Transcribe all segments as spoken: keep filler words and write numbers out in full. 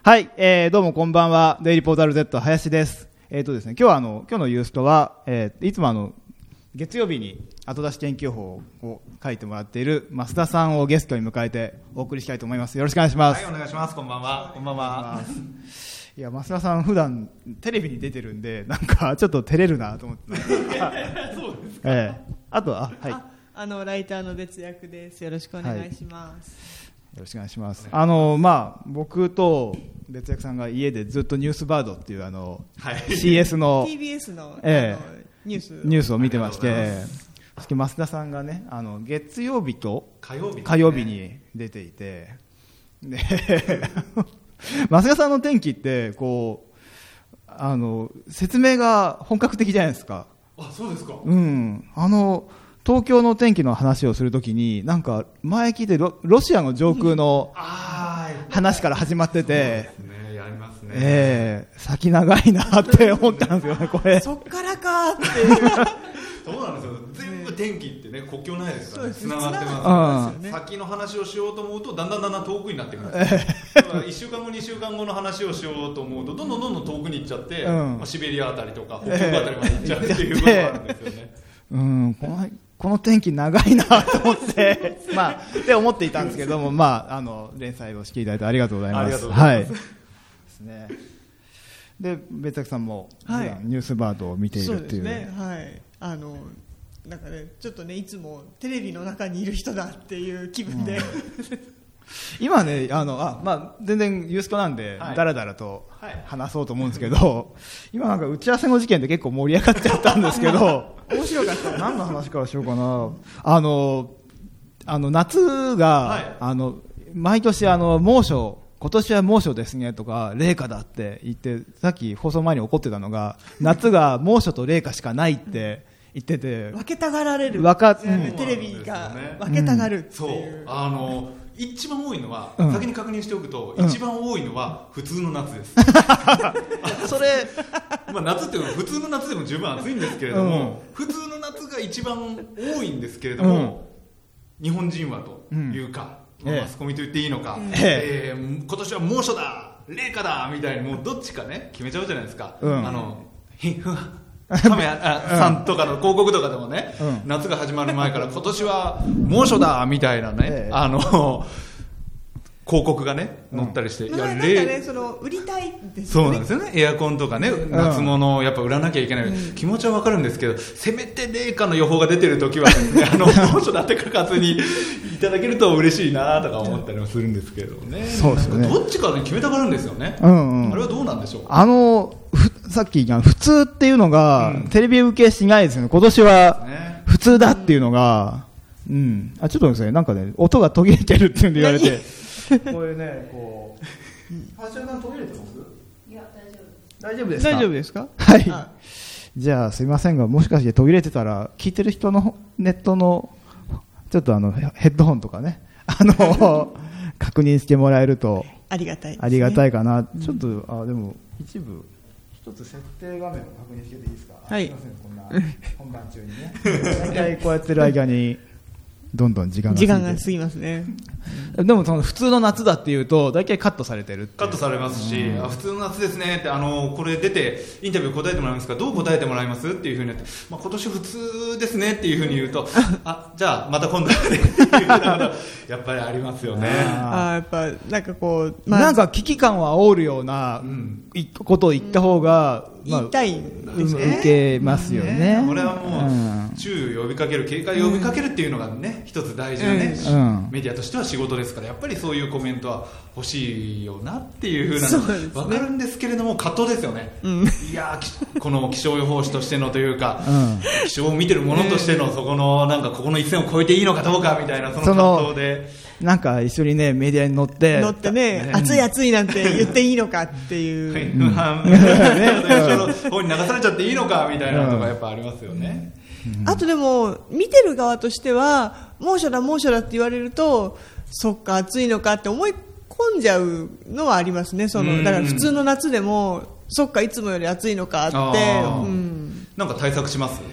はい、えー、どうもこんばんは。デイリーポータル Z 林です。えーとですね、今日はあの今日のユーストは、えー、いつもあの月曜日に後出し天気予報を書いてもらっている増田さんをゲストに迎えてお送りしたいと思います。よろしくお願いします。 はい、お願いします。こんばんは。こんばんは。 いや、増田さん普段テレビに出てるんで、なんかちょっと照れるなと思って。そうですか。えー、あとははい。 あ、あのライターの別役です。よろしくお願いします。 はい、よろしくお願いします。あのまあ僕と別役さんが家でずっとニュースバードっていうあの、はい、シーエス のティービーエス の、 えー、 あのニュースニュースを見てまして、増田さんがね、あの月曜日と火曜日、ね、 火曜日に出ていて、で増田さんの天気ってこうあの説明が本格的じゃないですか。 あ、そうですか。 うん、あの東京の天気の話をするときになんか前聞いて ロ, ロシアの上空の話から始まってて、 そうですね、やりますね、 えー、先長いなって思ったんですよね。これそっからかってそうなんですよ。全部天気ってね、国境ないですからね、つながってまます、ね、先の話をしようと思うとだんだんだんだん遠くになってくるんですよ、いっしゅうかんごにしゅうかんごの話をしようと思うとどんどんどんどん遠くに行っちゃって、うん、まあ、シベリアあたりとか北極あたりまで行っちゃうっていうことがあるんですよね、 うん、このこの天気長いなと思ってまあって思っていたんですけども、まあ、あの連載をしていただいてありがとうございます。 ありがとうございます。 はいですね。で別役さんも普段ニュースバードを見ているっていう、 はい、そうですね、はい、あのなんかね、ちょっとね、いつもテレビの中にいる人だっていう気分で、うん、 今ね、あのあ、まあ、全然ユーストなんで、はい、だらだらと話そうと思うんですけど、はい、今なんか打ち合わせの事件で結構盛り上がっちゃったんですけど面白かった。 何の話からしようかな。あのあの夏が、はい、あの毎年あの猛暑、今年は猛暑ですねとか冷夏だって言って、さっき放送前に怒ってたのが夏が猛暑と冷夏しかないって言ってて、 分けたがられる、 分か、 うん、テレビが分けたがるっていう、 うん、そう、あの一番多いのは、うん、先に確認しておくと、うん、一番多いのは普通の夏です。 それ、 まあ、夏っていうのは普通の夏でも十分暑いんですけれども、うん、普通の夏が一番多いんですけれども、うん、日本人はというか、うん、マスコミと言っていいのか、えええー、今年は猛暑だ冷夏だみたいにもうどっちかね決めちゃうじゃないですか、うん、あのひふカメラさんとかの広告とかでもね、うん、夏が始まる前から今年は猛暑だみたいなね、ええ、あの広告がね載ったりして、 うん、いやなんかね、その売りたいですよね。そうなんですよね。エアコンとかね、うん、夏物をやっぱ売らなきゃいけない、うん、気持ちはわかるんですけど、せめて冷夏の予報が出てる時はですねあの猛暑だって書かずにいただけると嬉しいなとか思ったりもするんですけどね。 そうですね。 どっちかね決めたがるんですよね、 うんうん、 あれはどうなんでしょう。 あのさっき普通っていうのが、うん、テレビ受けしないですよね。今年は普通だっていうのが、うんうん、あちょっとですね、なんかね音が途切れてるっていうんで言われてこういうね、こう橋田さん途切れてます？いや大丈夫。大丈夫ですか？ 大丈夫ですか？ はい。じゃあすいませんが、もしかして途切れてたら聞いてる人のネットのちょっとあのヘッドホンとかね、あの確認してもらえるとありがたいですね。 ありがたいかな。ちょっとあでも一部一つ設定画面を確認してていいですか？ はい。 すいません、こんな本番中にね。大体こうやってる間にどんどん時間が過ぎて時間が過ぎますね。 でもその普通の夏だっていうと大体カットされてるってカットされますし、うん、あ普通の夏ですねって、あのこれ出てインタビュー答えてもらいますか、どう答えてもらいますっていうふうにやって、まあ、今年普通ですねっていうふうに言うとあじゃあまた今度ねっていうやっぱりありますよね。 ああやっぱなんかこう、 まあ、なんか危機感を煽るようなことを言った方が、 うんまあ、言いたいんですね。 受けますよね。 これはもう、うん、注意を呼びかける、警戒を呼びかけるっていうのがね、うん、一つ大事なね、うん、メディアとしては仕事ですから、やっぱりそういうコメントは欲しいよなっていう風なの分かるんですけれども、葛藤ですよね、うん、いやこの気象予報士としてのというか、うん、気象を見てる者としてのそこのなんかここの一線を越えていいのかどうかみたいなその葛藤で。 なんか一緒にねメディアに乗って乗ってね、ね暑い暑いなんて言っていいのかっていう不安の方に流されちゃっていいのかみたいなのがやっぱありますよね、 うん、あとでも見てる側としては猛暑だ猛暑だって言われるとそっか暑いのかって思い込んじゃうのはありますね。そのだから普通の夏でもそっかいつもより暑いのかって、うん、 なんか対策します？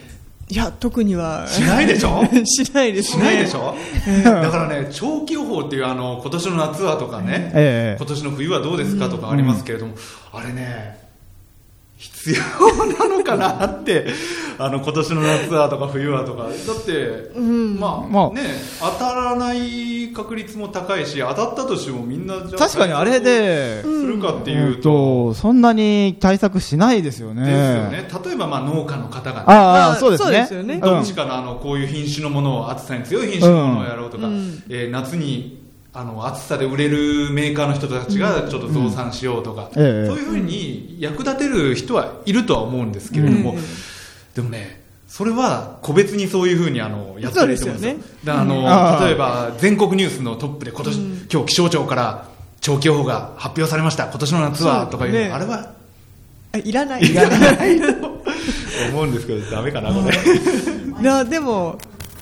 いや特にはしないでしょしないですね。 しないでしょ、えー、だからね長期予報っていうあの今年の夏はとかね、えー、今年の冬はどうですかとかありますけれども、うん、あれね必要なのかなってあの今年の夏はとか冬はとかだって、うん、まあ、まあね当たらない確率も高いし当たったとしてもみんなじゃ確かにあれでするかっていうと、 うんうん、そんなに対策しないですよね。 ですよね。例えばまあ農家の方がね、 ああそうですね。 そうですよね。 どっちかのあのこういう品種のものを暑さに強い品種のものをやろうとか、うん、えー、夏にあの暑さで売れるメーカーの人たちがちょっと増産しようとか、うんうん、そういうふうに役立てる人はいるとは思うんですけれども、うん、でもねそれは個別にそういうふうにあのやったらいいと思うんですよ。だからあの、うん、例えば全国ニュースのトップで今年、うん、今日気象庁から長期予報が発表されました今年の夏はとかいう、ね、あれはいらないいらないと思うんですけどダメかなこれいやでも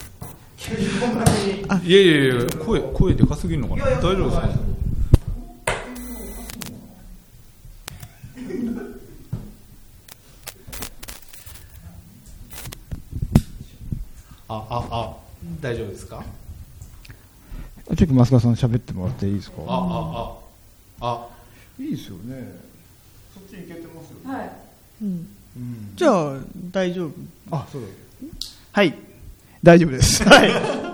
いやいやいや声声でかすぎるのかな。大丈夫ですか。あああ大丈夫ですか。 ちょっと増川さん喋ってもらっていいですか。 ああああいいですよね。そっち行けてますよね。はい、 うんうん、じゃあ大丈夫。 あそうだはい大丈夫ですはい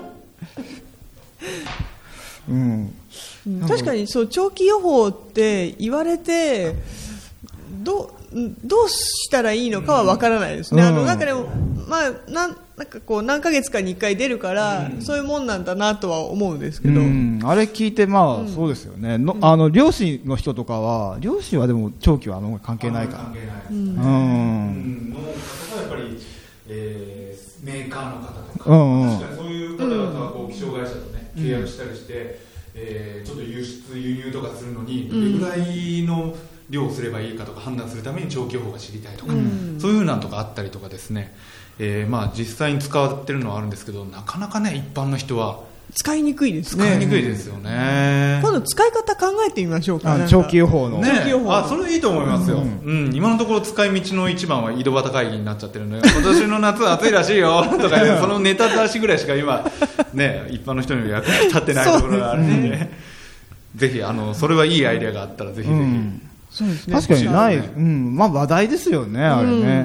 うん、 確かにそう長期予報って言われてどう、どうしたらいいのかは分からないですね、うん、あのなんかでも、まあ、なんなんかこう何ヶ月かにいっかい出るから、うん、そういうもんなんだなとは思うんですけど、うん、 あれ聞いてまあ、うん、そうですよねの、うん、あの漁師の人とかは漁師はでも長期はあの関係ないから関係ないですね、うんうんの方はやっぱり、えー、メーカーの方とか、うんうん、確かにそういう方々はこう気象会社とね契約したりして、うんえー、ちょっと輸出輸入とかするのにどれぐらいの量をすればいいかとか判断するために長期予報が知りたいとか、うん、そういうのとかあったりとかですね、えーまあ、実際に使われてるのはあるんですけどなかなかね一般の人は使いにくいですね。 使いにくいですよね。 今度使い方考えてみましょうか。 長期予報の、 ね、あそれいいと思いますよ、うんうん、今のところ使い道の一番は井戸端会議になっちゃってるので今年の夏は暑いらしいよとか、ね、そのネタ出しぐらいしか今、ね、一般の人に役に立ってないところがあるので、ね、ぜひあのそれはいいアイデアがあったらぜひぜひ、うんそうですね、確かにない、うんまあ、話題ですよねあれね、うんうん、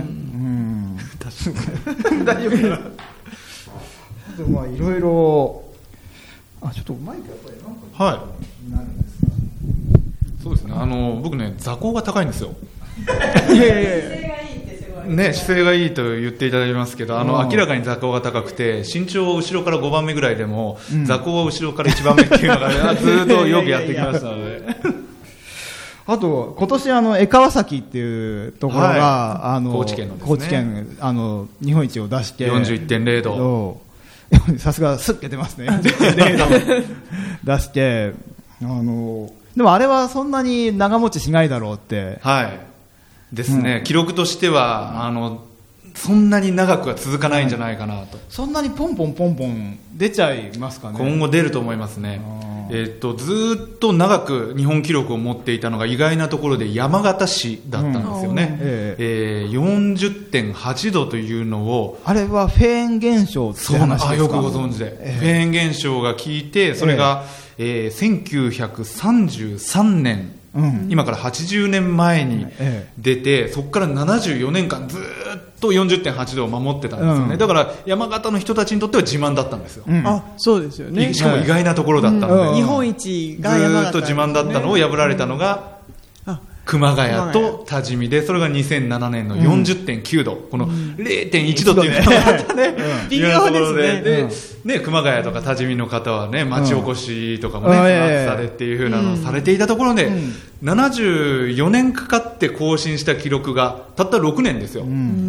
確かに大丈夫かなでもまあいろいろあちょっとマイクやっぱりなんかはいなるんですか。そうですねあの僕ね座高が高いんですよいやいやいや姿勢がいいってすごいね姿勢がいいと言っていただきますけどあの明らかに座高が高くて身長後ろからごばんめぐらいでも、うん、座高は後ろからいちばんめっていうのが、ね、ずっとよくやってきましたのであと今年あの江川崎っていうところが、はい、あの高知県のですね高知県あの日本一を出してよんじゅういってんれいどさすがスッて出ますねよんじゅういってんれいど出してあのでもあれはそんなに長持ちしないだろうってはいですね、うん、記録としてはあのそんなに長くは続かないんじゃないかなと、はい、 そんなにポンポンポンポン出ちゃいますかね。 今後出ると思いますね。えー、とずっと長く日本記録を持っていたのが意外なところで山形市だったんですよね、うんえーえー、よんじゅってんはちどというのをあれはフェーン現象って話ですか。 あよくご存知で、えー、フェーン現象が効いてそれが、えーえー、せんきゅうひゃくさんじゅうさんねん、うん、今からはちじゅうねんまえに出て、えー、そこからななじゅうよねんかんずっと よんじゅってんはちどを守ってたんですよね、うん、だから山形の人たちにとっては自慢だったんですよ、 うん、あそうですよね。 しかも意外なところだったので、うんうん、 日本一が山形、ね、 ずっと自慢だったのを破られたのが、うん、熊谷と多治見でそれがにせんななねんの よんじゅってんきゅうど、うん、この れいてんいちどっていうのがまたね微妙ですね。 で、うんね、熊谷とか多治見の方はね町おこしとかもね、うん、暑さでっていう風なのをされていたところで、うん、ななじゅうよねんかかって更新した記録がたったろくねんですよ、うん、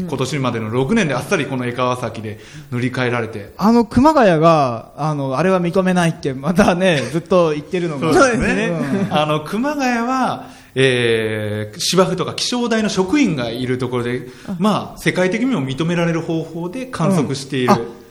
今年までのろくねんであっさりこの江川崎で塗り替えられてあの熊谷が あのあれは認めないってまたねずっと言ってるのがそうですね、うん、あの熊谷はえー、芝生とか気象台の職員がいるところで、まあ、世界的にも認められる方法で観測している、うん、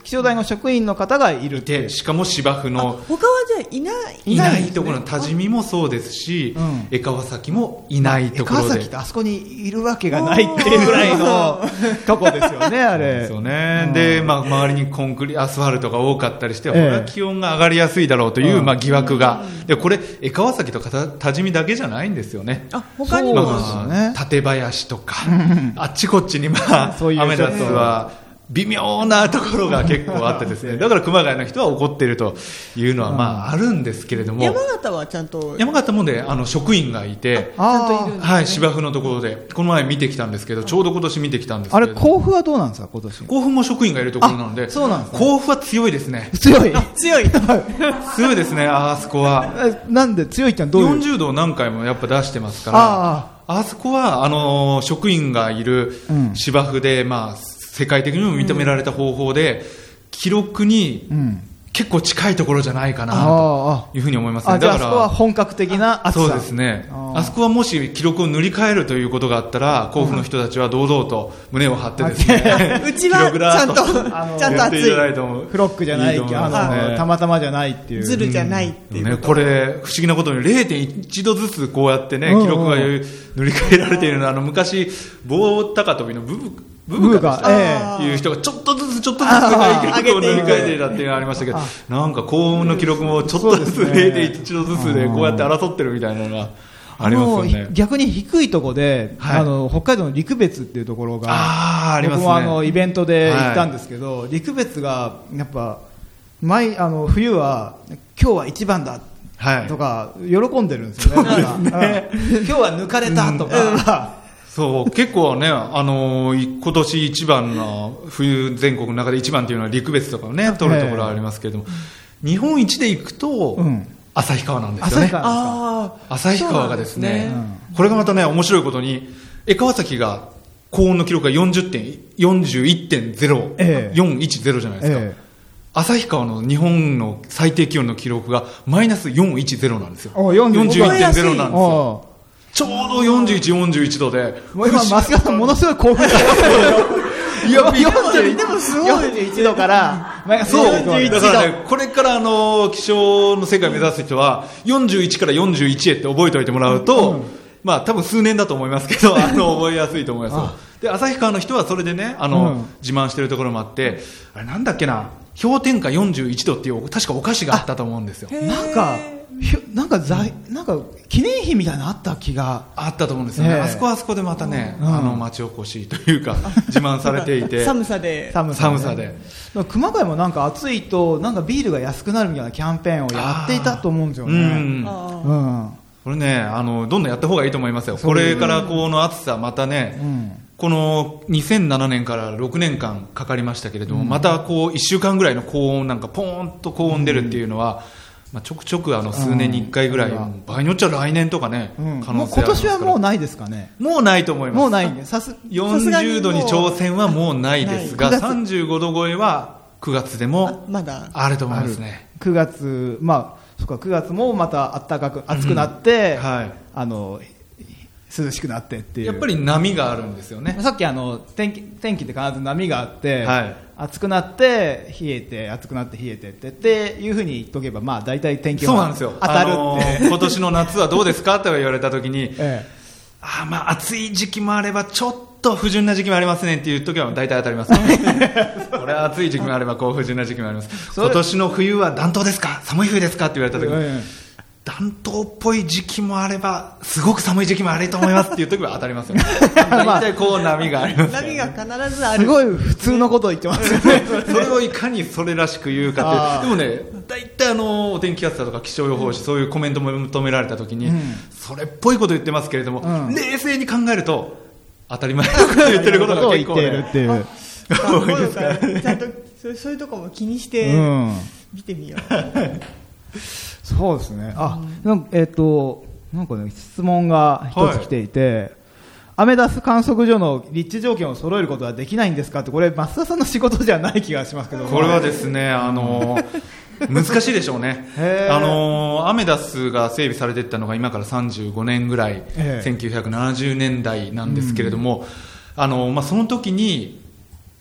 気象台の職員の方がいるってで、しかも芝生の他はじゃあいないいないところの多治見もそうですし、うん、江川崎もいないところで、 江川崎ってあそこにいるわけがないっていうぐらいのとこですよね、あれ。 ですよね。うん、で、まあ、周りにコンクリアスファルトが多かったりして、ええ、これは気温が上がりやすいだろうという、うん、まあ、疑惑が、うん、でこれ江川崎と多治見だけじゃないんですよね。 あ、他にも、 まあ、館林とかあっちこっちに、まあ、そういうアメダスは微妙なところが結構あってですね、だから熊谷の人は怒っているというのはまああるんですけれども、 山形はちゃんと山形もね、あの職員がいて、 ちゃんといるんですね。 はい、芝生のところでこの前見てきたんですけど、ちょうど今年見てきたんですけど、 あれ甲府はどうなんですか、今年。 甲府も職員がいるところなので、 そうなんですね、 甲府は強いですね。 強い強い強いですね、あそこは。 なんで強いってのはどういう。 よんじゅうどを何回もやっぱ出してますから、ああそこはあの職員がいる芝生で、まあ世界的にも認められた方法で、うん、記録に結構近いところじゃないかなというふうに思いますね。 あ、じゃああそこは本格的な暑さ。 そうですね。あ, あそこはもし記録を塗り替えるということがあったら、甲府の人たちは堂々と胸を張ってですね、 うちはちゃんとちゃんと暑い、 フロックじゃない、いいあのたまたまじゃないっていう、 ズルじゃないっていう、 うんね、これ不思議なことに れいてんいち 度ずつこうやってね、記録が塗り替えられているのは、あの昔棒高跳びのブブブブカという人がちょっとずつちょっとずつ世界記録を塗り替えていたっていうのがありましたけど、なんか幸運の記録もちょっとずつ れいてんいち 度ずつでこうやって争ってるみたいなのがありますよね。 逆に低いところで、はい、あの北海道の陸別っていうところが、 あありますね、 僕もあのイベントで行ったんですけど、はい、陸別がやっぱ毎あの冬は今日は一番だとか喜んでるんですよね。はい、今日は抜かれたとか、うんそう結構ね、あのー、今年一番の冬全国の中で一番というのは陸別とかね取るところはありますけれども、日本一で行くと、うん、旭川なんですよね。旭川、あ旭川がですね、ですね、うん、これがまたね面白いことに、江川崎が高温の記録が よんじゅうてんよんじゅういってんゼロよんいちゼロじゃないですか、ええ、旭川の日本の最低気温の記録がマイナスよんじゅういちゼロなんですよ。よんじゅういってんゼロなんですよ。ちょうどよんじゅういち、よんじゅういちどで、 もう今増川さんものすごい興奮してますよ。いや、よんじゅういちでもすごいよんじゅういちどからそうだからね、これからあの気象の世界を目指す人はよんじゅういちからよんじゅういちへって覚えておいてもらうと、うん、まあ多分数年だと思いますけど、あの覚えやすいと思います。で旭川の人はそれでね、あの、うん、自慢してるところもあって、あれなんだっけな、氷点下よんじゅういちどっていう確かお菓子があったと思うんですよ。 なんかなんか在なんか記念碑みたいなのあった気があったと思うんですよね、えー、あそこはあそこでまたね、うん、あの町おこしというか自慢されていて寒さで寒さ で, 寒さで熊谷もなんか暑いとなんかビールが安くなるみたいなキャンペーンをやっていたと思うんですよね。うん、 うん、これね、あのどんどんやった方がいいと思いますよ。これからこの暑さまたね、うん、このにせんななねんからろくねんかんかかりましたけれども、うん、またこういっしゅうかんぐらいの高温なんかポーンと高温出るっていうのは、うん、まあ、ちょくちょくあの数年にいっかいぐらい、うん、場合によっちゃ来年とかね、うん、可能性ありますから。 今年はもうないですかね。 もうないと思います。 もうないんで、さすよんじゅうどに挑戦はもうないですが、さんじゅうごど超えはくがつでもあると思いますね。 くがつ、まあそっか、くがつもまた暖かく暑くなって、うん、はい、あの涼しくなってっていう、 やっぱり波があるんですよね。 さっきあの天気、天気って必ず波があって、はい、暑くなって冷えて暑くなって冷えてってっていうふうに言っとけば、まあ大体天気は当たるって、あのー、 今年の夏はどうですかと言われた時に、ええ、あまあ暑い時期もあればちょっと不純な時期もありますねっていう時は大体当たります、ね、これは暑い時期もあればこう不純な時期もあります。今年の冬は暖冬ですか、寒い冬ですかって言われた時に、ええ、暖冬っぽい時期もあればすごく寒い時期もあると思いますっていう時は当たりますよね。大体こう波があります、ね、 波が必ずある。 すごい普通のことを言ってますよね。 それをいかにそれらしく言うかっていう。でもね、大体あのお天気キャスターとか気象予報士、うん、そういうコメントも求められた時に、うん、それっぽいこと言ってますけれども、うん、冷静に考えると当たり前のこと言ってることが結構ね、 言ってるっていう。 多いですから、ちゃんとそういうところも気にして見てみよう。うんそうですね。あ、なんかえっとなんかね質問が一つ来ていて、はい、アメダス観測所の立地条件を揃えることはできないんですかって、これ増田さんの仕事じゃない気がしますけど。 これはですね、あの難しいでしょうね。あのアメダスが整備されていったのが今からさんじゅうごねんぐらい、せんきゅうひゃくななじゅうねんだいなんですけれども、うん、あのまあその時に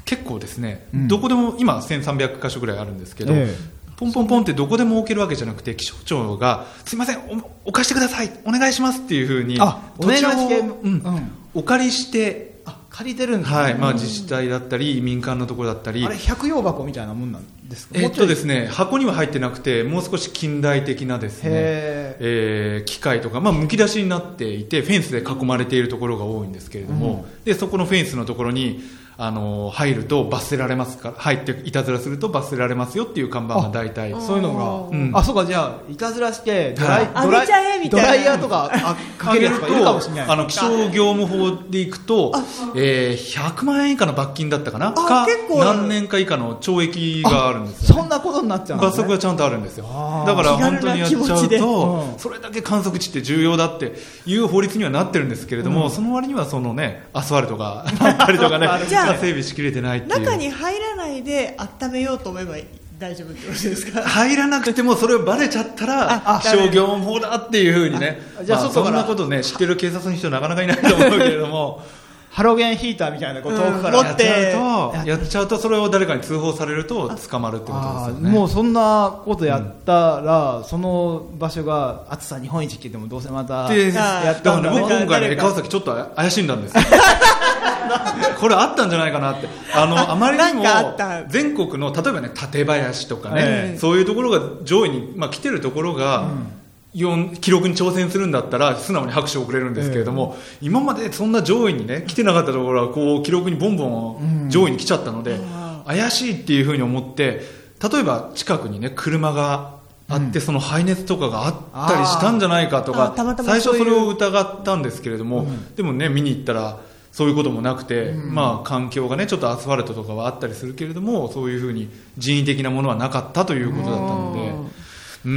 結構ですね、 うん、 どこでも今せんさんびゃくかしょぐらいあるんですけど、ええポンポンポンってどこでも置けるわけじゃなくて、気象庁がすいません お, お貸してくださいお願いしますっていうふうに土地を、うんうん、お借りしてあ借りてるんですね、 はいまあ、自治体だったり民間のところだったりあれ百葉箱みたいなもんなんですか。 えっとですね箱には入ってなくてもう少し近代的なですね、えー、機械とか、まあ、むき出しになっていてフェンスで囲まれているところが多いんですけれども、うん、でそこのフェンスのところにあの入ると罰せられますから入っていたずらすると罰せられますよっていう看板が大体そういうのが、 うん、 あそうかじゃあいたずらしてドライ、 はい、ドライドライヤーとかあかけるとかいるかもしれない。 あの気象業務法でいくと、えー、ひゃくまんえん以下の罰金だったかなか何年か以下の懲役があるんですよ、ね、 そんなことになっちゃうんですね。 罰則がちゃんとあるんですよ。だから本当にやっちゃうと、うん、それだけ観測地って重要だっていう法律にはなってるんですけれども、うん、その割にはそのねアスファルトがあったりとかね整備しきれてないっていう。 中に入らないで温めようと思えば大丈夫ってことですか。 入らなくてもそれをバレちゃったら気象業務法だっていうふうにね、じゃあ、まあ、そんなことね知ってる警察の人なかなかいないと思うけれどもハロゲンヒーターみたいなこう遠くからやっちゃうと、やっちゃうとそれを誰かに通報されると捕まるってことですよね。 もうそんなことやったら、うん、その場所が暑さ日本一って言ってもどうせまたやったんだろう。 僕今回ね川崎ちょっと怪しんだんですよこれあったんじゃないかなって。あの あ, あまりにも全国の例えばね館林とかね、えー、そういうところが上位に、まあ、来てるところが、うん記録に挑戦するんだったら素直に拍手を送れるんですけれども、えー、今までそんな上位にね来てなかったところはこう記録にボンボン上位に来ちゃったので、うん、怪しいっていうふうに思って、例えば近くにね車があって、うん、その排熱とかがあったりしたんじゃないかとか、 たまたま最初それを疑ったんですけれども、うん、でもね見に行ったらそういうこともなくて、うんまあ、環境がねちょっとアスファルトとかはあったりするけれどもそういうふうに人為的なものはなかったということだったので、うん、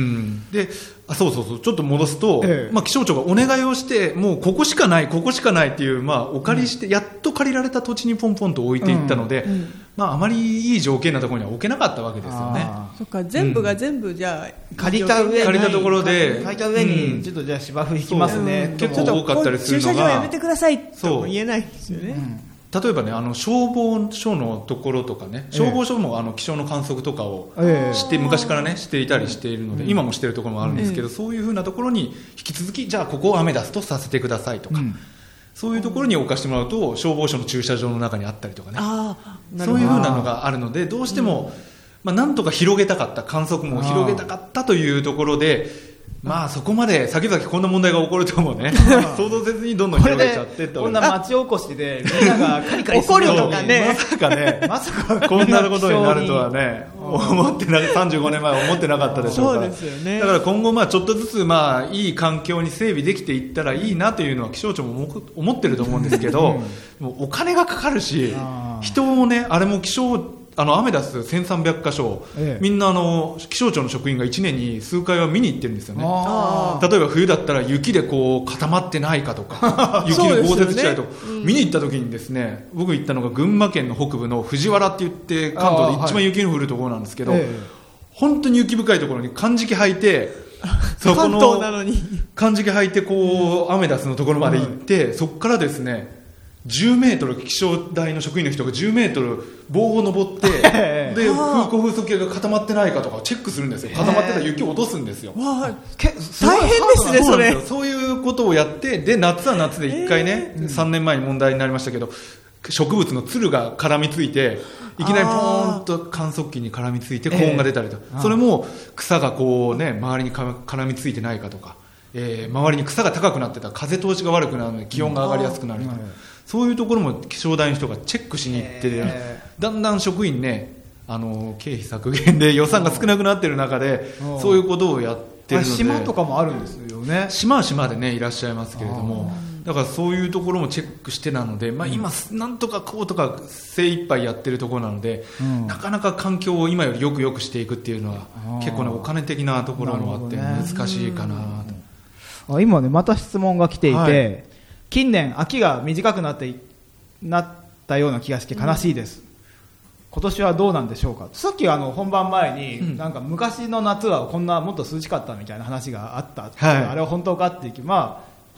であそうそうそうちょっと戻すと、ええまあ、気象庁がお願いをしてもうここしかないここしかないっていう、まあ、お借りして、うん、やっと借りられた土地にポンポンと置いていったので、うんうんまあ、あまりいい条件なところには置けなかったわけですよね。 そっか全部が全部じゃあ、 うん、借りた上に借りたところで借りた上にちょっとじゃあ芝生引きますね、 うん、結構多かったりするのが駐車場やめてくださいとも言えないですよね。 例えばねあの消防署のところとかね消防署もあの気象の観測とかをして、ええ、昔からねしていたりしているので、うん、今もしているところもあるんですけど、うん、そういうふうなところに引き続きじゃあここをアメダスとさせてくださいとか、うん、そういうところに置かしてもらうと消防署の駐車場の中にあったりとかねあそういうふうなのがあるのでどうしても、うんまあ、なんとか広げたかった観測も広げたかったというところでまあそこまで先々こんな問題が起こるともね想像せずにどんどん広げちゃってこんな町おこしでみんながカリカリする怒るとかねまさかねまさかこんなことになるとはね思ってなさんじゅうごねんまえは思ってなかったでしょうからそうですよね。 だから今後まあちょっとずつまあいい環境に整備できていったらいいなというのは気象庁も思ってると思うんですけどもうお金がかかるし人もねあれも気象あのアメダスせんさんびゃくかしょ、ええ、みんなあの気象庁の職員がいちねんに数回は見に行ってるんですよね。例えば冬だったら雪でこう固まってないかとか雪の豪雪地帯とか、ねうん、見に行った時にですね僕行ったのが群馬県の北部の藤原って言って関東で一番雪の降るところなんですけど、はい、本当に雪深いところに漢字履いてそこの関東なのに漢字履いてこうアメダスのところまで行って、うん、そこからですねじゅうメートル気象台の職員の人がじゅうメートル棒を登ってで風向風速計が固まってないかとかチェックするんですよ。固まってたら雪を落とすんですよ。 わけ大変ですねそれ。 そういうことをやってで夏は夏でいっかいね、えー、さんねんまえに問題になりましたけど植物のつるが絡みついていきなりポーンと観測器に絡みついて高温が出たりと、えー、それも草がこうね周りに絡みついてないかとか、えー、周りに草が高くなってたら風通しが悪くなるので気温が上がりやすくなるとか、そういうところも気象台の人がチェックしに行って、えー、だんだん職員ねあの経費削減で予算が少なくなっている中でそういうことをやってるので島とかもあるんですよね。 島は島でねいらっしゃいますけれどもだからそういうところもチェックしてなので、まあ、今なんとかこうとか精一杯やってるところなので、うん、なかなか環境を今よりよくよくしていくっていうのは結構ねお金的なところもあって難しいかなと、 ね、今ねまた質問が来ていて、はい近年秋が短くなってなったような気がして悲しいです、うん、今年はどうなんでしょうか。さっきあの本番前に、うん、なんか昔の夏はこんなもっと涼しかったみたいな話があった、はい、あれは本当かっていう、まあ、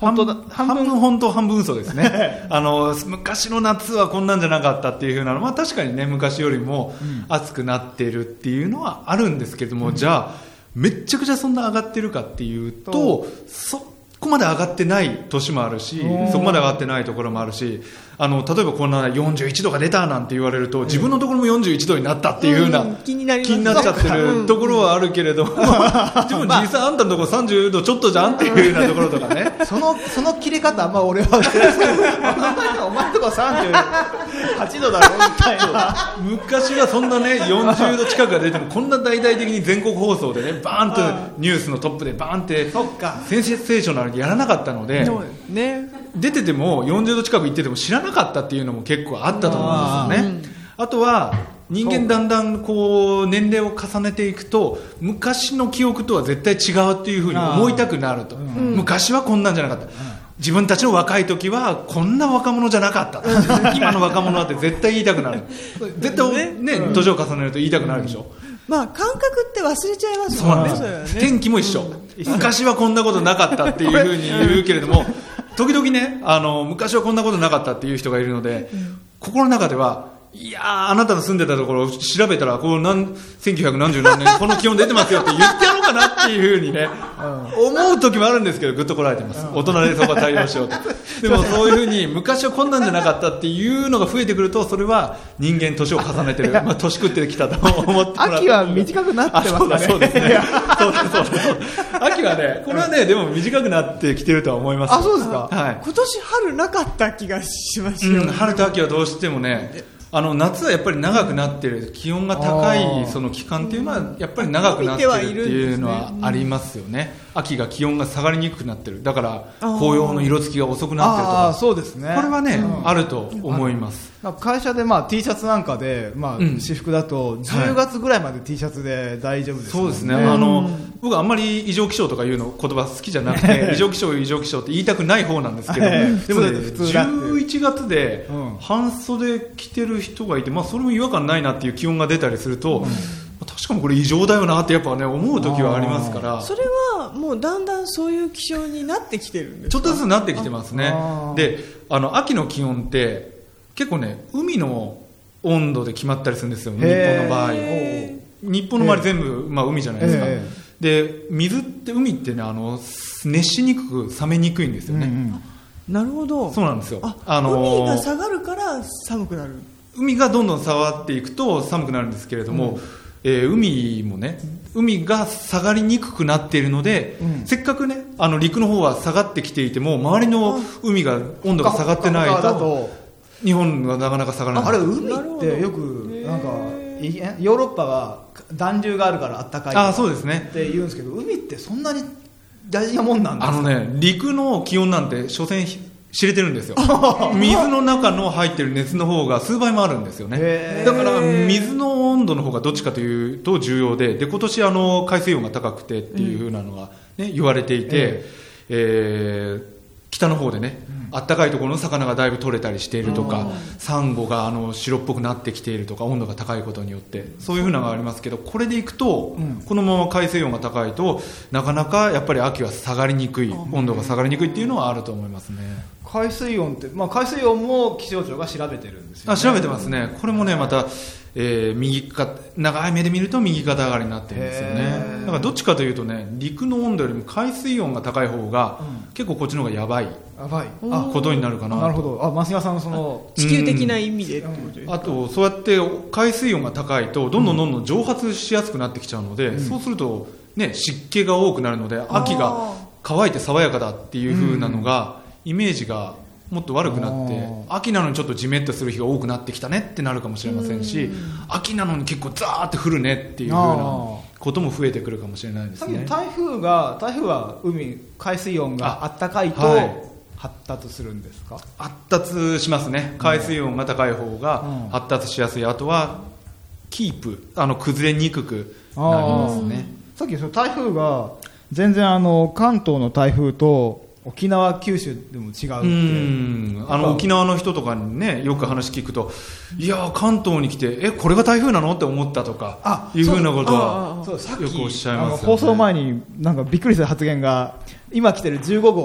本当だ半分本当半分嘘ですねあの昔の夏はこんなんじゃなかったっていう風なのは、まあ、確かにね昔よりも暑くなっているっていうのはあるんですけれども、うん、じゃあめっちゃくちゃそんな上がってるかっていうと、そこまで上がってない年もあるし、そこまで上がってないところもあるし、あの例えばこんなよんじゅういちどが出たなんて言われると、自分のところもよんじゅういちどになったっていう風な、うん、気になります、気になっちゃってるところはあるけれども、自分実際あんたのところさんじゅうどちょっとじゃんっていう風なところとかねそのその切れ方あんま俺はお前のところさんじゅうはちどだろみたいな昔はそんなねよんじゅうど近くが出てもこんな大々的に全国放送でねバーンとニュースのトップでバーンってセンセーショナルにやらなかったので、 ね、 出ててもよんじゅうど近く行ってても知らなかったっていうのも結構あったと思うんですよね。 あ, あとは人間だんだんこう年齢を重ねていくと昔の記憶とは絶対違うっていうふうに思いたくなると、うん、昔はこんなんじゃなかった、うん、自分たちの若い時はこんな若者じゃなかった今の若者だって絶対言いたくなる絶対ね、ね、うん、年を重ねると言いたくなるでしょ、うん、 まあ、感覚って忘れちゃいますもんね。 そうなんです。天気も一緒、うん、昔はこんなことなかったっていうふうに言うけれども時々ねあの昔はこんなことなかったっていう人がいるので、うん、心の中ではいやーあなたの住んでたところを調べたらこう何せんきゅうひゃくなんじゅうなんねんこの気温出てますよって言ってやろうかなっていうふうにね、うん、思う時もあるんですけどぐっとこられてます、うん、大人でそこは対応しようとでもそういうふうに昔はこんなんじゃなかったっていうのが増えてくるとそれは人間年を重ねてる、まあ、年食ってきたと思ってもらって秋は短くなってますかね。 そうですねそうですそうです秋はねこれはねでも短くなってきてるとは思います。 あ、そうですか、 はい、 今年春なかった気がしますよ、 うん、春と秋はどうしてもねあの夏はやっぱり長くなってる気温が高いその期間っていうのはやっぱり長くなってるっていうのはありますよね。秋が気温が下がりにくくなってるだから紅葉の色付きが遅くなってるとか、 そうですね、 これはね、うん、あると思います。 会社でまあ T シャツなんかで、まあ、私服だとじゅうがつぐらいまで T シャツで大丈夫ですもんね、はい、そうですね、 あの僕はあんまり異常気象とかいうの言葉好きじゃなくて異常気象異常気象って言いたくない方なんですけどでもねじゅういちがつで半袖着てる人がいて、まあ、それも違和感ないなっていう気温が出たりすると、うん、確かにこれ異常だよなってやっぱね思う時はありますから。 それはもうだんだんそういう気象になってきてるんですか。 ちょっとずつなってきてますね。であの秋の気温って結構ね海の温度で決まったりするんですよ、日本の場合。日本の周り全部、まあ、海じゃないですか。で水って海ってねあの熱しにくく冷めにくいんですよね、うんうん、 なるほど。 そうなんですよ。 あ、あのー、海が下がるから寒くなる。 海がどんどん下がっていくと寒くなるんですけれども、うん、えー、海もね海が下がりにくくなっているので、うん、せっかくねあの陸の方は下がってきていても周りの海が温度が下がってないと日本がなかなか下がらない。 あれ海ってよくなんかヨーロッパは暖流があるからあったかいあそうですねって言うんですけど、海ってそんなに大事なもんなんですか。 あのね陸の気温なんて所詮知れてるんですよ水の中の入ってる熱の方が数倍もあるんですよね。だから水の温度の方がどっちかというと重要で、で今年あの海水温が高くてっていう風なのが、ね、言われていて、えー、北の方でね、うん、あったかいところの魚がだいぶ取れたりしているとか、サンゴがあの白っぽくなってきているとか、温度が高いことによってそういう風なのがありますけど、これでいくと、うん、このまま海水温が高いとなかなかやっぱり秋は下がりにくい、温度が下がりにくいっていうのはあると思いますね。 海水温って、まあ、海水温も気象庁が調べてるんですよね。 あ調べてますね。これもねまた、えー、右か長い目で見ると右肩上がりになってるんですよね。だからどっちかというとね陸の温度よりも海水温が高い方が、うん、結構こっちの方がやばいやばいことになるかな。 なるほど。あ増島さんのその地球的な意味でってことですか。 あとそうやって海水温が高いとどんどんどんどん蒸発しやすくなってきちゃうので、うん、そうすると、ね、湿気が多くなるので秋が乾いて爽やかだっていう風なのが、うん、イメージがもっと悪くなって秋なのにちょっとジメッとする日が多くなってきたねってなるかもしれませんし、秋なのに結構ザーって降るねっていう風なことも増えてくるかもしれないですね。 台風が台風は海海水温があったかいと発達するんですか。 発達しますね。海水温が高い方が発達しやすい。あとはキープあの崩れにくくなりますね。 さっきその台風が全然あの関東の台風と沖縄九州でも違うって。 うんあの沖縄の人とかにねよく話聞くと、いや関東に来てえこれが台風なのって思ったとかいうふうなことはよくおっしゃいますよね。 放送前になんかびっくりした発言が今来てるじゅうごごう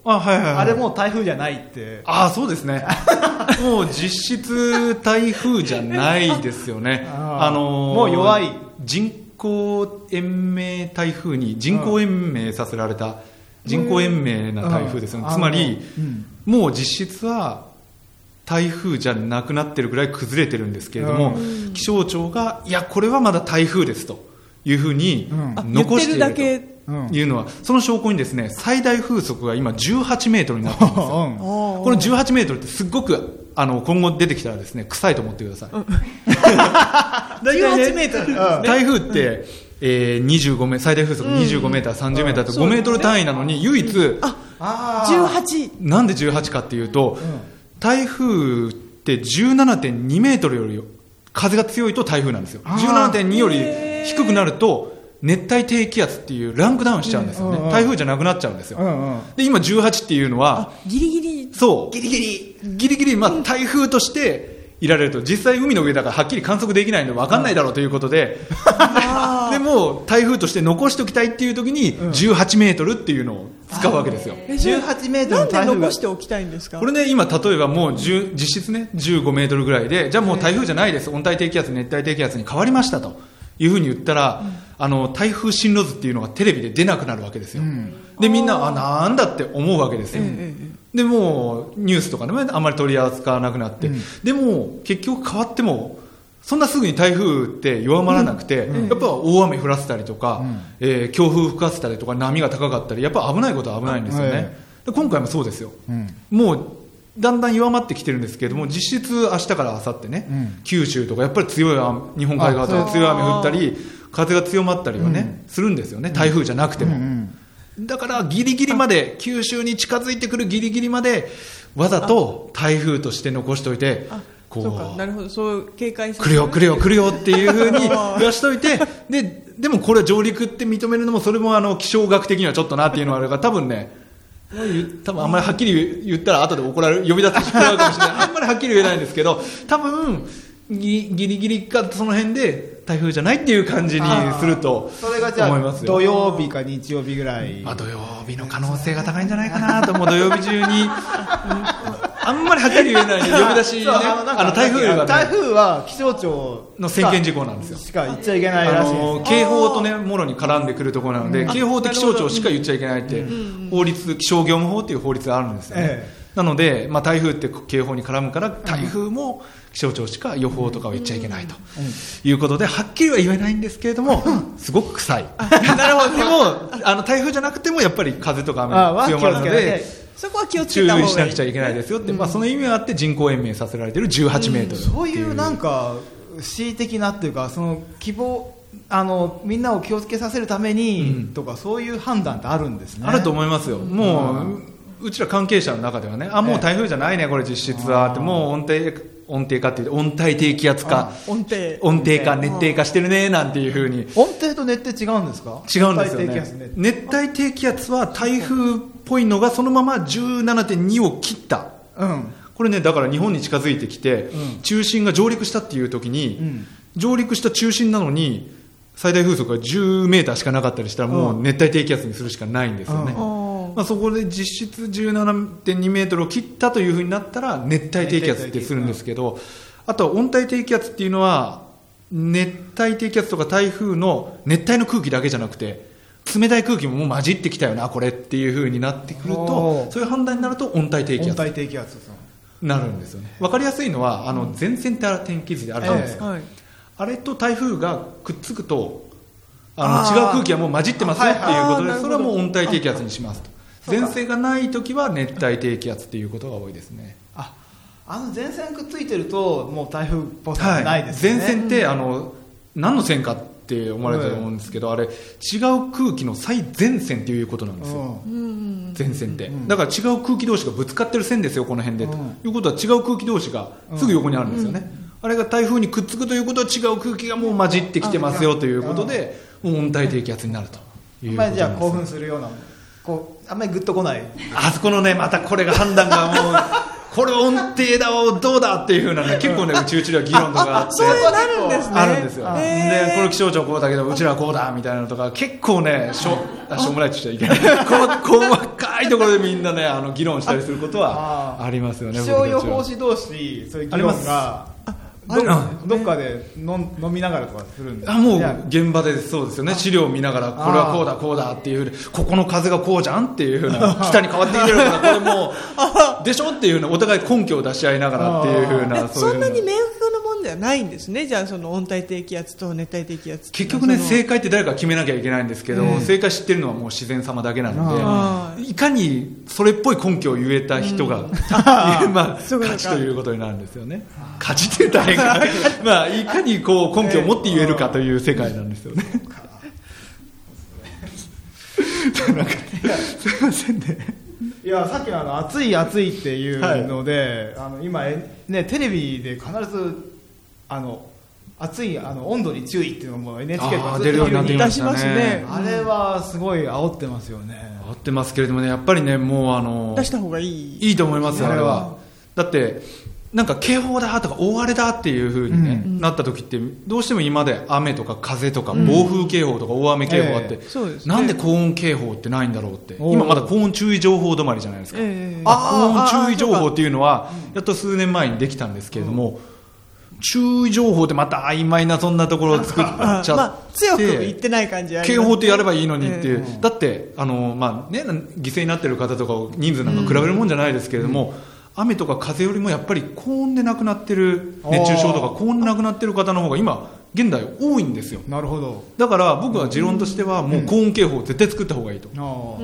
あ、はいはいはい、 あれもう台風じゃないって。 ああ、そうですね。もう実質台風じゃないですよね。あ、あのー、 もう弱い人工延命台風に人工延命させられた人工延命な台風ですよね。つまり、うん、もう実質は台風じゃなくなってるぐらい崩れてるんですけれども、うん、気象庁がいやこれはまだ台風ですというふうに残しているというのは、その証拠にですね、最大風速が今じゅうはちメートルになってるんですよ。このじゅうはちメートルってすっごくあの今後出てきたらですね、臭いと思ってください。うん、 じゅうはちメートル、ね、 台風って、うん、えー、にじゅうごメートル、最大風速にじゅうごメーター、うん、さんじゅうメーターとごメートル単位なのに唯一、うん、 あじゅうはち、 なんでじゅうはちかっていうと、うん、台風って じゅうななてんにメートルより風が強いと台風なんですよ。じゅうななてんに より低くなると熱帯低気圧っていうランクダウンしちゃうんですよね、うんうん、台風じゃなくなっちゃうんですよ、うんうん、で今じゅうはちっていうのはギリギリそうギリギリギリギリ、まあ、台風としていられると、実際海の上だからはっきり観測できないので分かんないだろうということで、うん、でも台風として残しておきたいっていう時にじゅうはちメートルっていうのを使うわけですよ。 じゅうはちメートルの台風がなんで残しておきたいんですか。 これね、今例えばもう実質ねじゅうごメートルぐらいで、じゃあもう台風じゃないです、温帯低気圧熱帯低気圧に変わりましたというふうに言ったら、うん、あの台風進路図っていうのがテレビで出なくなるわけですよ、うん、でみんなあなんだって思うわけですよ、ええ、でもうニュースとかでもあんまり取り扱わなくなって、うん、でも結局変わってもそんなすぐに台風って弱まらなくて、うん、やっぱ大雨降らせたりとか、うんえー、強風吹かせたりとか波が高かったり、やっぱ危ないことは危ないんですよね、ええ、で今回もそうですよ、うん、もうだんだん弱まってきてるんですけれども、実質明日から明後日ね、うん、九州とかやっぱり強い雨、日本海側とか強い雨降ったり風が強まったりはね、うん、するんですよね、台風じゃなくても、うんうん、だからギリギリまで九州に近づいてくるギリギリまでわざと台風として残しておいて、 こうそうか、なるほど、そう警戒させて来るよ来るよ来るよっていう風に出しといてで, でもこれは上陸って認めるのもそれもあの気象学的にはちょっとなっていうのがあるから多分ね多分あんまりはっきり言ったら後で怒られる呼び出してしまうかもしれないあんまりはっきり言えないんですけど、多分ギ, ギリギリかその辺で台風じゃないっていう感じにすると思いますよ。 それがじゃあ土曜日か日曜日ぐらい、 まあ、土曜日の可能性が高いんじゃないかなともう土曜日中にあんまりはっきり言えない呼び出しねあの台風は、ね、 台風は気象庁の専権事項なんですよ。 しか言っちゃいけないらしいです。あの警報とねもろに絡んでくるところなので、警報って気象庁しか言っちゃいけないって法律、気象業務法っていう法律があるんですよね、ええ、なので、まあ、台風って警報に絡むから台風も気象庁しか予報とかを言っちゃいけないということで、はっきりは言えないんですけれどもすごく臭いなるほどでもあの台風じゃなくてもやっぱり風とか雨が強まるのでそこは気をつけた方がいい、 注意しなくちゃいけないですよって、うんまあ、その意味があって人工延命させられているじゅうはちメートル、 うん、そういうなんか恣意的なっていうか、その希望あのみんなを気をつけさせるためにとか、うん、そういう判断ってあるんですね。 あると思いますよ。もう、うん、うちら関係者の中ではね、あもう台風じゃないねこれ実質はって、もう温帯温帯化っていう温帯低気圧化、 温帯温帯化熱帯化してるねなんていう風に。 温帯と熱帯違うんですか。 違うんですよね。熱帯低気圧は台風っぽいのがそのまま じゅうななてんに を切った、うん、これねだから日本に近づいてきて、うん、中心が上陸したっていう時に、うん、上陸した中心なのに最大風速がじゅうメーターしかなかったりしたら、もう熱帯低気圧にするしかないんですよね、うんまあ、そこで実質 じゅうななてんに メートルを切ったという風になったら熱帯低気圧ってするんですけど、あとは温帯低気圧っていうのは熱帯低気圧とか台風の熱帯の空気だけじゃなくて冷たい空気ももう混じってきたよなこれっていう風になってくると、そういう判断になると温帯低気圧温帯低気圧なるんですよね。分かりやすいのはあの前線って天気図であるじゃないですか、えーはい、あれと台風がくっつくとあの違う空気はもう混じってますよっていうことで、それはもう温帯低気圧にしますと。前線がないときは熱帯低気圧っていうことが多いですね。 ああの前線くっついてるともう台風っぽさがないですね、 はい、前線ってあの何の線かって思われたと思うんですけど、うん、あれ違う空気の最前線っていうことなんですよ、うん、前線って、うん、だから違う空気同士がぶつかってる線ですよこの辺で、うん、ということは違う空気同士がすぐ横にあるんですよね、うんうん、あれが台風にくっつくということは違う空気がもう混じってきてますよということで、もう温帯低気圧になるということなんです。 じゃあ興奮するようなこうあんまりグッとこない、 あそこのねまたこれが判断がもうこれ音程だをどうだっていう風なね結構ねうちうちでは議論とかあって、 そうなるんですね。 あるんですよ。でこれ気象庁こうだけどうちらはこうだみたいなのとか結構ねしょあしょうもないって言っちゃいけない細かいところでみんなねあの議論したりすることはありますよね。 気象予報士同士そういう議論がど, どっかで飲飲みながらとかするんですか。 あもう現場でそうですよね。資料を見ながらこれはこうだこうだっていう、ここの風がこうじゃんっていうふうな北に変わってきてるからこれもうでしょっていうふうなお互い根拠を出し合いながらっていうふうなそんなに明確なもんではないんですね。じゃあその温帯低気圧と熱帯低気圧結局ね正解って誰か決めなきゃいけないんですけど、うん、正解知ってるのはもう自然様だけなのでいかにそれっぽい根拠を言えた人が、うんまあ、勝ちということになるんですよね。勝ちって言ったら変かまあいかにこう根拠を持って言えるかという世界なんですよね。なんかすいませんね。 いやさっきのあの暑い暑いっていうので、はい、あの今ねテレビで必ずあの暑いあの温度に注意っていうのも エヌエイチケー とか出るようになってきましたね。 あれはすごい煽ってますよね。 煽ってますけれどもねやっぱりねもうあの出した方がいいいいと思いますよあれは。だってなんか警報だとか大荒れだっていう風に、ねうん、なった時ってどうしても今まで雨とか風とか暴風警報とか大雨警報があって、うんえーね、なんで高温警報ってないんだろうって今まだ高温注意情報止まりじゃないですか、えー、高温注意情報っていうのはやっと数年前にできたんですけれども、うん、注意情報ってまた曖昧なそんなところを作っちゃって、まあ、 強く言ってない感じあります警報ってやればいいのにっていう、えー、だってあの、まあね、犠牲になってる方とかを人数なんか比べるもんじゃないですけれども、うん雨とか風よりもやっぱり高温で亡くなってる熱中症とか高温で亡くなってる方の方が今現代多いんですよ。 なるほど。 だから僕は持論としてはもう高温警報を絶対作った方がいいと、うん、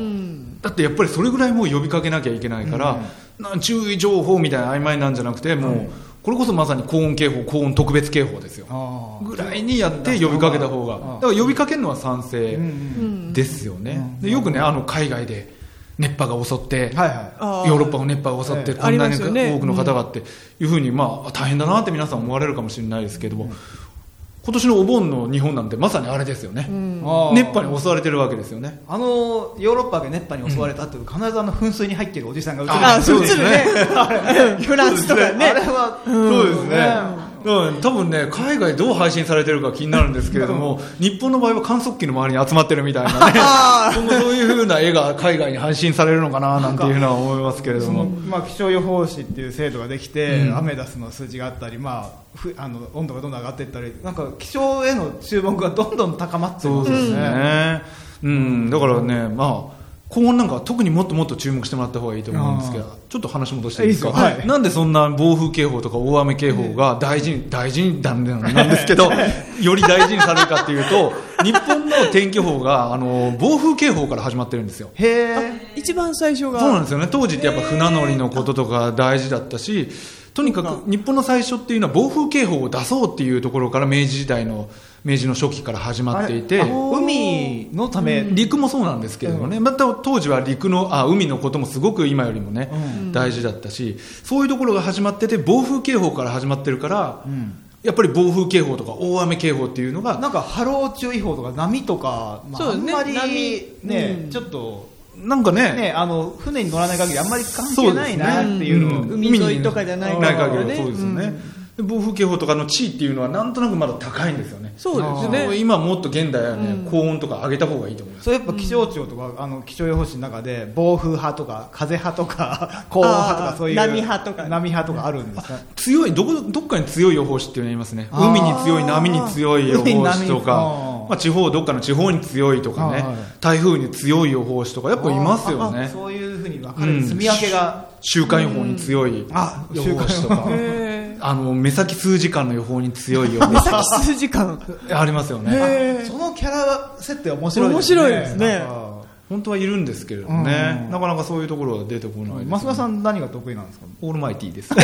だってやっぱりそれぐらいもう呼びかけなきゃいけないから、うん、な注意情報みたいな曖昧なんじゃなくてもうこれこそまさに高温警報高温特別警報ですよぐらいにやって呼びかけた方がだから呼びかけるのは賛成ですよね。でよくねあの海外で熱波が襲って、はいはい、ヨーロッパの熱波が襲って、えー、こんなに多くの方がっていうふうに、まあ、大変だなって皆さん思われるかもしれないですけども、うん、今年のお盆の日本なんてまさにあれですよね、うん、熱波に襲われてるわけですよね。 あのヨーロッパで熱波に襲われたっていう必ずあの噴水に入っているおじさんが映るあそうですねフランスとかねあれはそうですね、うん、多分ね海外どう配信されてるか気になるんですけれども日本の場合は観測器の周りに集まってるみたいなね今後そういう風な絵が海外に配信されるのかななんていうのは思いますけれども、 まあ、気象予報士っていう制度ができて、うん、アメダスの数字があったり、まあ、ふあの温度がどんどん上がっていったりなんか気象への注目がどんどん高まってますね。そうですね、 うん、だからねまあ高温なんかは特にもっともっと注目してもらった方がいいと思うんですけどちょっと話戻していいですか。いいですか、はい、なんでそんな暴風警報とか大雨警報が大事に大事になんですけどより大事にされるかっていうと日本の天気予報があの暴風警報から始まってるんですよ。 へー一番最初がそうなんですよね。当時ってやっぱ船乗りのこととか大事だったしとにかく日本の最初っていうのは暴風警報を出そうっていうところから明治時代の明治の初期から始まっていて海のため陸もそうなんですけれどもね、うん、また当時は陸のあ海のこともすごく今よりもね、うん、大事だったしそういうところが始まってて暴風警報から始まってるから、うん、やっぱり暴風警報とか大雨警報っていうのがなんか波浪注意報とか波とか、まあ、そうですね、あんまりね、うん、ちょっとなんか ね, ねあの船に乗らない限りあんまり関係ないなっていうのを、 ねうん、海沿いとかじゃない限りはそうですよね、うん、暴風警報とかの地位っていうのはなんとなくまだ高いんですよね。 そうですね。 今もっと現代はね、うん、高温とか上げた方がいいと思います。 それやっぱ気象庁とか、うん、あの気象予報士の中で暴風派とか風派とか高温派とかそういう波派とか波派とかあるんですか。 強いどこどっかに強い予報士っていうのがいますね。海に強い波に強い予報士とか。まあ、地方どっかの地方に強いとかね、はい、台風に強い予報士とかやっぱいますよね。 そういうふうに分かれる住み分けが、 うん、週間予報に強い予報士とか、あの目先数時間の予報に強い予報士目先数時間ありますよね。 そのキャラ設定面白いですね。 面白いですね。 本当はいるんですけれどね、うん、なかなかそういうところは出てこないです、ね。 増田さん何が得意なんですか。 オールマイティーです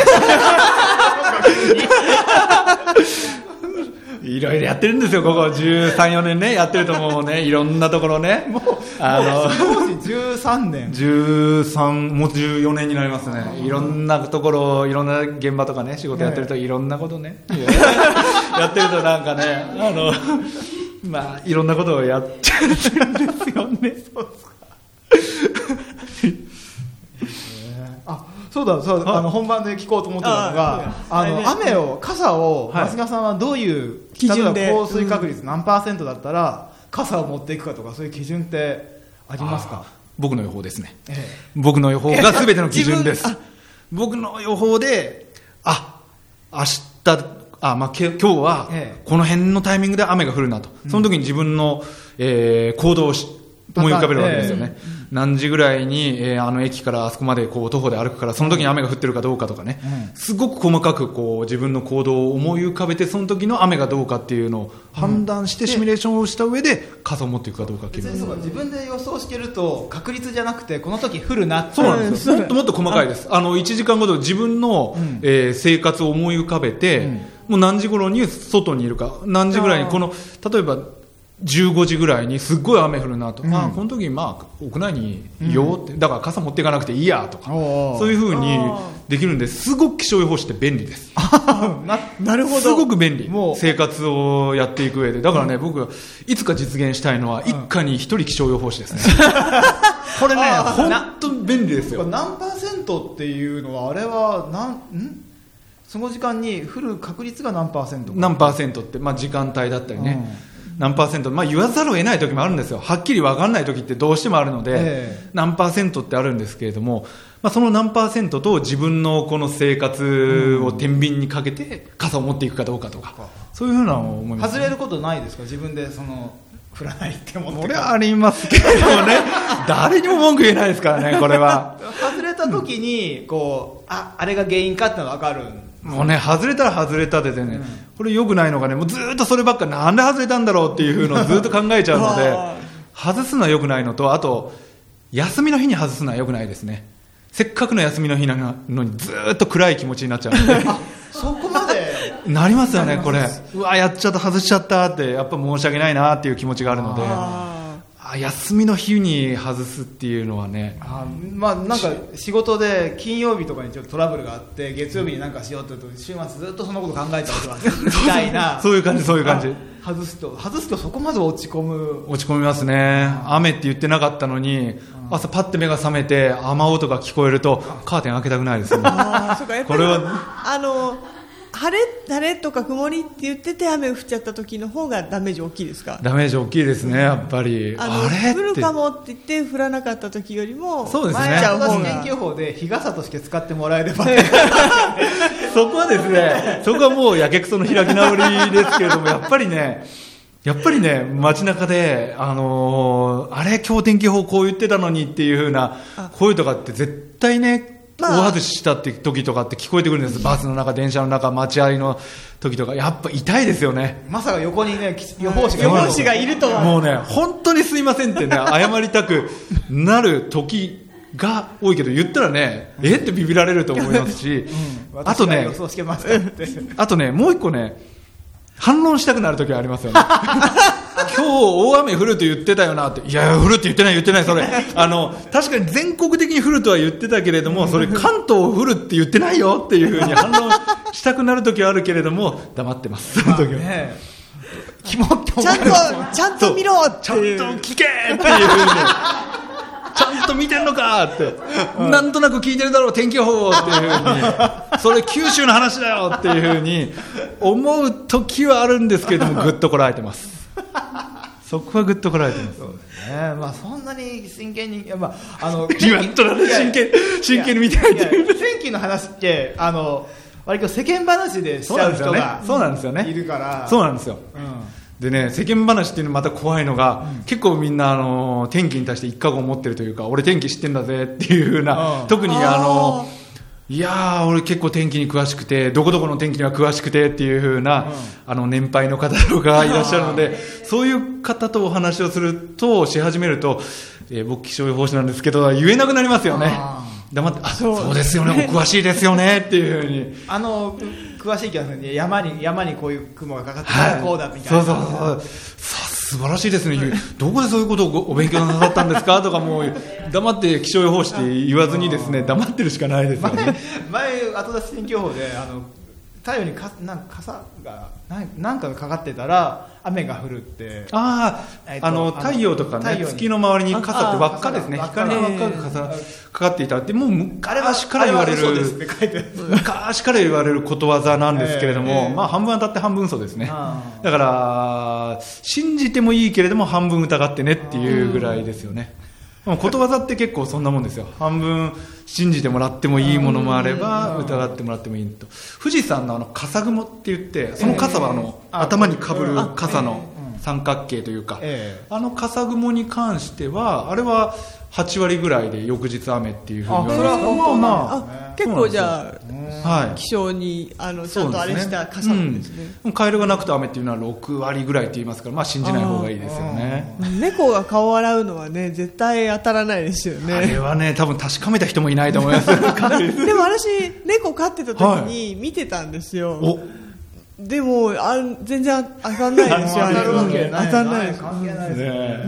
いろいろやってるんですよ。ここじゅうさん、よねんねやってるともうねいろんなところねもうあのじゅうさんねんじゅうさんもうじゅうよねんになりますね。いろんなところいろんな現場とかね仕事やってるといろんなことねやってるとなんかねあのまあいろんなことをやっちゃうんですよね。そうですかあそうだそうだあの本番で聞こうと思ってたのがあの雨を傘を増田さんはどういう基準で降水確率何パーセントだったら傘を持っていくかとかそういう基準ってありますか？ 僕の予報ですね、 ええ、 僕の予報が全ての基準です。僕の予報で、あ、明日、あ、まあ、今日はこの辺のタイミングで雨が降るなと、その時に自分の、えー、行動をし思い浮かべるわけですよね、えー、何時ぐらいに、えー、あの駅からあそこまでこう徒歩で歩くからその時に雨が降ってるかどうかとかね、うん、すごく細かくこう自分の行動を思い浮かべてその時の雨がどうかっていうのを判断してシミュレーションをした上で傘を持っていくかどうか決める。 そうか、自分で予想してると確率じゃなくてこの時降るなって。 そうなんですよ、もっともっと細かいです。あのいちじかんごと自分の、うんえー、生活を思い浮かべて、うん、もう何時頃に外にいるか何時ぐらいにこの例えばじゅうごじぐらいにすっごい雨降るなと、うん、あこの時まあ屋内にいようって、うん、だから傘持っていかなくていいやとかそういう風にできるんですごく気象予報士って便利ですな, なるほどすごく便利、もう生活をやっていく上でだからね、うん、僕がいつか実現したいのは一家に一人気象予報士ですね、うん、これね本当便利ですよ。 何パーセントっていうのはあれはなんんその時間に降る確率が何パーセントか何パーセントって、まあ、時間帯だったりね、うん何パーセント、まあ、言わざるを得ない時もあるんですよ。はっきり分かんない時ってどうしてもあるので、えー、何パーセントってあるんですけれども、まあ、その何パーセントと自分のこの生活を天秤にかけて傘を持っていくかどうかとか、うん、そういうふうな思います、 ね、外れることないですか？自分でその降らないって思って。 これはありますけれどもね誰にも文句言えないですからねこれは外れた時にこうあ、あれが原因かってのが分かる。 もうね、外れたら外れたでね、うん、これ良くないのがね、もうずっとそればっかりなんで外れたんだろうっていうのをずっと考えちゃうので外すのは良くないのと、あと休みの日に外すのは良くないですね。せっかくの休みの日なのにずっと暗い気持ちになっちゃうのであ、そこまでなりますよね。これうわやっちゃった外しちゃったってやっぱ申し訳ないなっていう気持ちがあるので、あ休みの日に外すっていうのはね、 あ、まあ、なんか仕事で金曜日とかにちょっとトラブルがあって月曜日になんかしようって言うと週末ずっとそのこと考えちゃうとかみたいなそういう感じそういう感じ。 外すと外すとそこまで落ち込む落ち込みますね。雨って言ってなかったのに朝パッて目が覚めて雨音が聞こえるとカーテン開けたくないですよね。 あそうかやっぱりこれはあの晴れ、晴れとか曇りって言ってて雨降っちゃった時の方がダメージ大きいですか？ ダメージ大きいですね、やっぱり。 あのあれ降るかもって言って降らなかった時よりもそうですね、 前私天気予報で日傘として使ってもらえればそこはですね、そこはもうやけくその開き直りですけれどもやっぱりねやっぱりね街中で、あのー、あれ今日天気予報こう言ってたのにっていう風な声とかって絶対ね大外ししたって時とかって聞こえてくるんです。バスの中電車の中待合の時とかやっぱ痛いですよね。 まさか横にね予報士が予報士がいるとはもうね本当にすいませんってね謝りたくなる時が多いけど言ったらねえってビビられると思いますし、うん、あとねあとねもう一個ね反論したくなる時はありますよね今日大雨降ると言ってたよなって。いや降るって言ってない言ってないそれあの確かに全国的に降るとは言ってたけれどもそれ関東降るって言ってないよっていう風に反論したくなる時はあるけれども黙ってますその時は、まあね、 ちゃんとちゃんと見ろってちゃんと聞けっていう風にちゃんと見てんのかって、うん、なんとなく聞いてるだろう天気予報っていう風にそれ九州の話だよっていう風に思う時はあるんですけれどもぐっとこらえてますそこはぐっとこらえてます。 そうですね。まあそんなに真剣に、いやまああの言わんとなる真剣真剣に見てないっていう。 天気の話ってあの割と世間話でしちゃう人がそうなんですよね。 いるから。 そうなんですよ。うん、でね世間話っていうのまた怖いのが、うん、結構みんなあの天気に対して一過言を持ってるというか俺天気知ってんだぜっていう風な、うん、特にあの。いやー俺結構天気に詳しくてどこどこの天気には詳しくてっていう風な、うん、あの年配の方とかがいらっしゃるのでそういう方とお話をするとし始めると、えー、僕気象予報士なんですけど言えなくなりますよね。黙ってあそう、そうですよねお詳しいですよねっていう風にあの詳しい気がするんで山に山にこういう雲がかかってたらこうだみたいな、はい、 そうそうそう素晴らしいですねどこでそういうことをお勉強なさったんですかとかもう黙って気象予報士って言わずにですね黙ってるしかないですよね。 前, 前後出し天気予報であの太陽にかなんか傘がなんかがかかってたら雨が降るってあ、えっと、あの太陽とかね月の周りに傘って輪っかですね光の輪っかが傘かかっていたってもう昔から言われる昔から言われることわざなんですけれども、えー、まあ半分当たって半分嘘ですね。だから信じてもいいけれども半分疑ってねっていうぐらいですよね。 ことわざって結構そんなもんですよ。半分信じてもらってもいいものもあれば疑ってもらってもいいと。富士山のあの笠雲って言って、その笠はあの頭にかぶる笠の三角形というか、あの笠雲に関してはあれははちわりぐらいで翌日雨っていうふうに言われて、まあまあ結構じゃあ、 はい、 気象にあのちゃんとあれした傘なんですね。 うん、カエルがなくて雨っていうのはろくわりぐらいって言いますから、まあ信じない方がいいですよね。 猫が顔を洗うのはね絶対当たらないですよね。 あれはね多分確かめた人もいないと思います。 でも私猫飼ってた時に見てたんですよ。はい、でもあ全然当たんないですよ。 当たるわけない。 当たんないです。 関係ないですね。うん。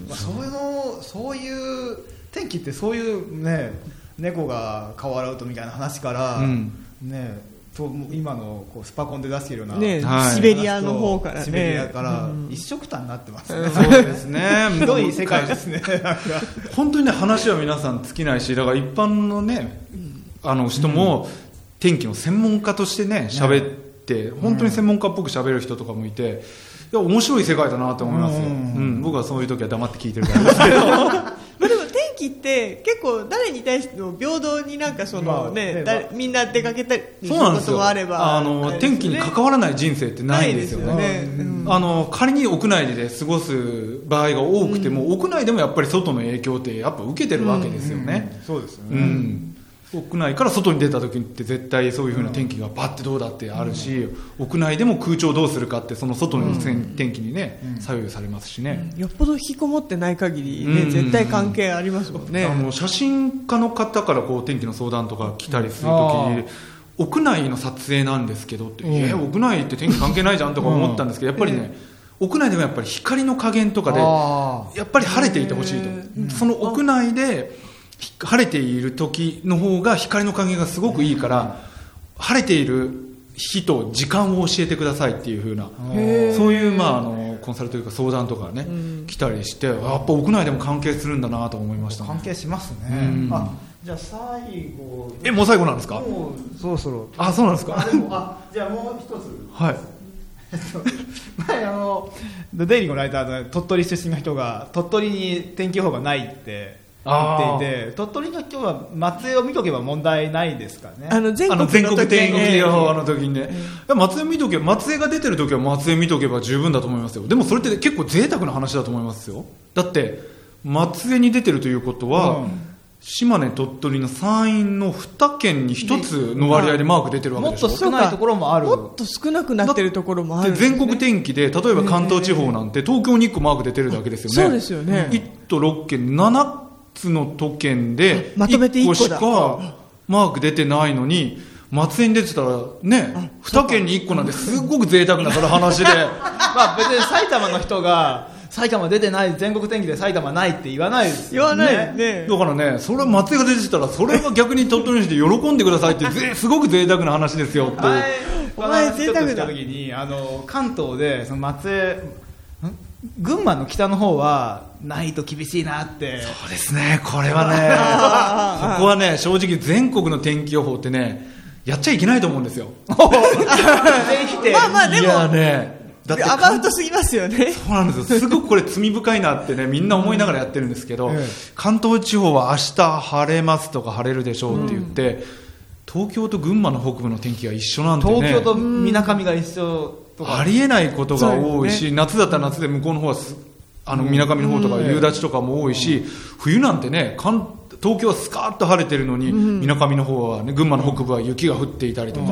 そういうのそういう天気ってそういうね猫が顔洗うとみたいな話から、うん、ねと今のこうスパコンで出しているような、 ねはい、シベリアの方からねシベリアから一緒くたになってますね。 うん、そうですね。 ひどい世界ですね。 本当にね話は皆さん尽きないし、だから一般のねあの人も天気の専門家としてね喋って、うん、本当に専門家っぽく喋る人とかもいて、いや面白い世界だなと思いますよ。うんうん、僕はそういう時は黙って聞いてるからですけど。 でも天気って結構誰に対しても平等になんかそのね、まあね、みんな出かけたりすることもあれば、 あの、ね、天気に関わらない人生ってないんですよね。 ないですよね。うん、 あの仮に屋内で過ごす場合が多くても、うん、屋内でもやっぱり外の影響ってやっぱ受けてるわけですよね。 うんうん、そうですよね。 うん屋内から外に出た時って絶対そういう風な天気がバッてどうだってあるし、うん、屋内でも空調どうするかってその外の天気にね、うん、左右されますしね、 うん、よっぽど引きこもってない限りね、うん、絶対関係ありますもんね。 あの写真家の方からこう天気の相談とか来たりする時、屋内の撮影なんですけどって、うん、え屋内って天気関係ないじゃんとか思ったんですけど、やっぱりね、うん、屋内でもやっぱり光の加減とかでやっぱり晴れていてほしいと、うん、その屋内で晴れている時の方が光の加減がすごくいいから、晴れている日と時間を教えてくださいっていう風な、そういう、まあ、あのコンサルというか相談とかね、うん、来たりして、やっぱ屋内でも関係するんだなと思いました、ね、 関係しますね、うん、あじゃあ最後えもう最後なんですか。 もうそろそろあそうなんですか。 あでもあじゃあもう一つはい前あのデイリーのライターの鳥取出身の人が鳥取に天気予報がないって言っていて、鳥取の人は松江を見とけば問題ないですかね。 あの全国の全国天気予報の時にね、えー、松江見とけば松江が出てる時は松江見とけば十分だと思いますよ。でもそれって結構贅沢な話だと思いますよ。だって松江に出てるということは、うん、島根鳥取の山陰のに県にひとつの割合でマーク出てるわけでしょ。 もっと少ないところもある。 もっと少なくなってるところもあるんですね。 全国天気で例えば関東地方なんて東京にいっこマーク出てるだけですよね。 そうですよね。 いち都ろっ県ななつの都県でまとめていっこだいっこしかマーク出てないのに、松江に出てたらねに県にいっこなんてすごく贅沢なその話でまあ別に埼玉の人が埼玉出てない全国天気で埼玉ないって言わないですよね。 言わないね。 だからねそれは松江が出てたらそれは逆に鳥取にして喜んでくださいってすごく贅沢な話ですよって。 お前贅沢だ。 した時にあの関東でその松江群馬の北の方はないと厳しいなって。 そうですねこれはねここはね正直全国の天気予報ってねやっちゃいけないと思うんですよ。 まあまあでもいやねだってアバウトすぎますよね。 そうなんですよ。すごくこれ罪深いなってねみんな思いながらやってるんですけど、うん、関東地方は明日晴れますとか晴れるでしょうって言って、うん、東京と群馬の北部の天気が一緒なんてね。 東京と水上が一緒とかありえないことが多いし、ね、夏だったら夏で向こうの方はあの水上の方とか夕立とかも多いし、うん、冬なんてね東京はスカーッと晴れてるのに水上の方は、ね、群馬の北部は雪が降っていたりとか、うん、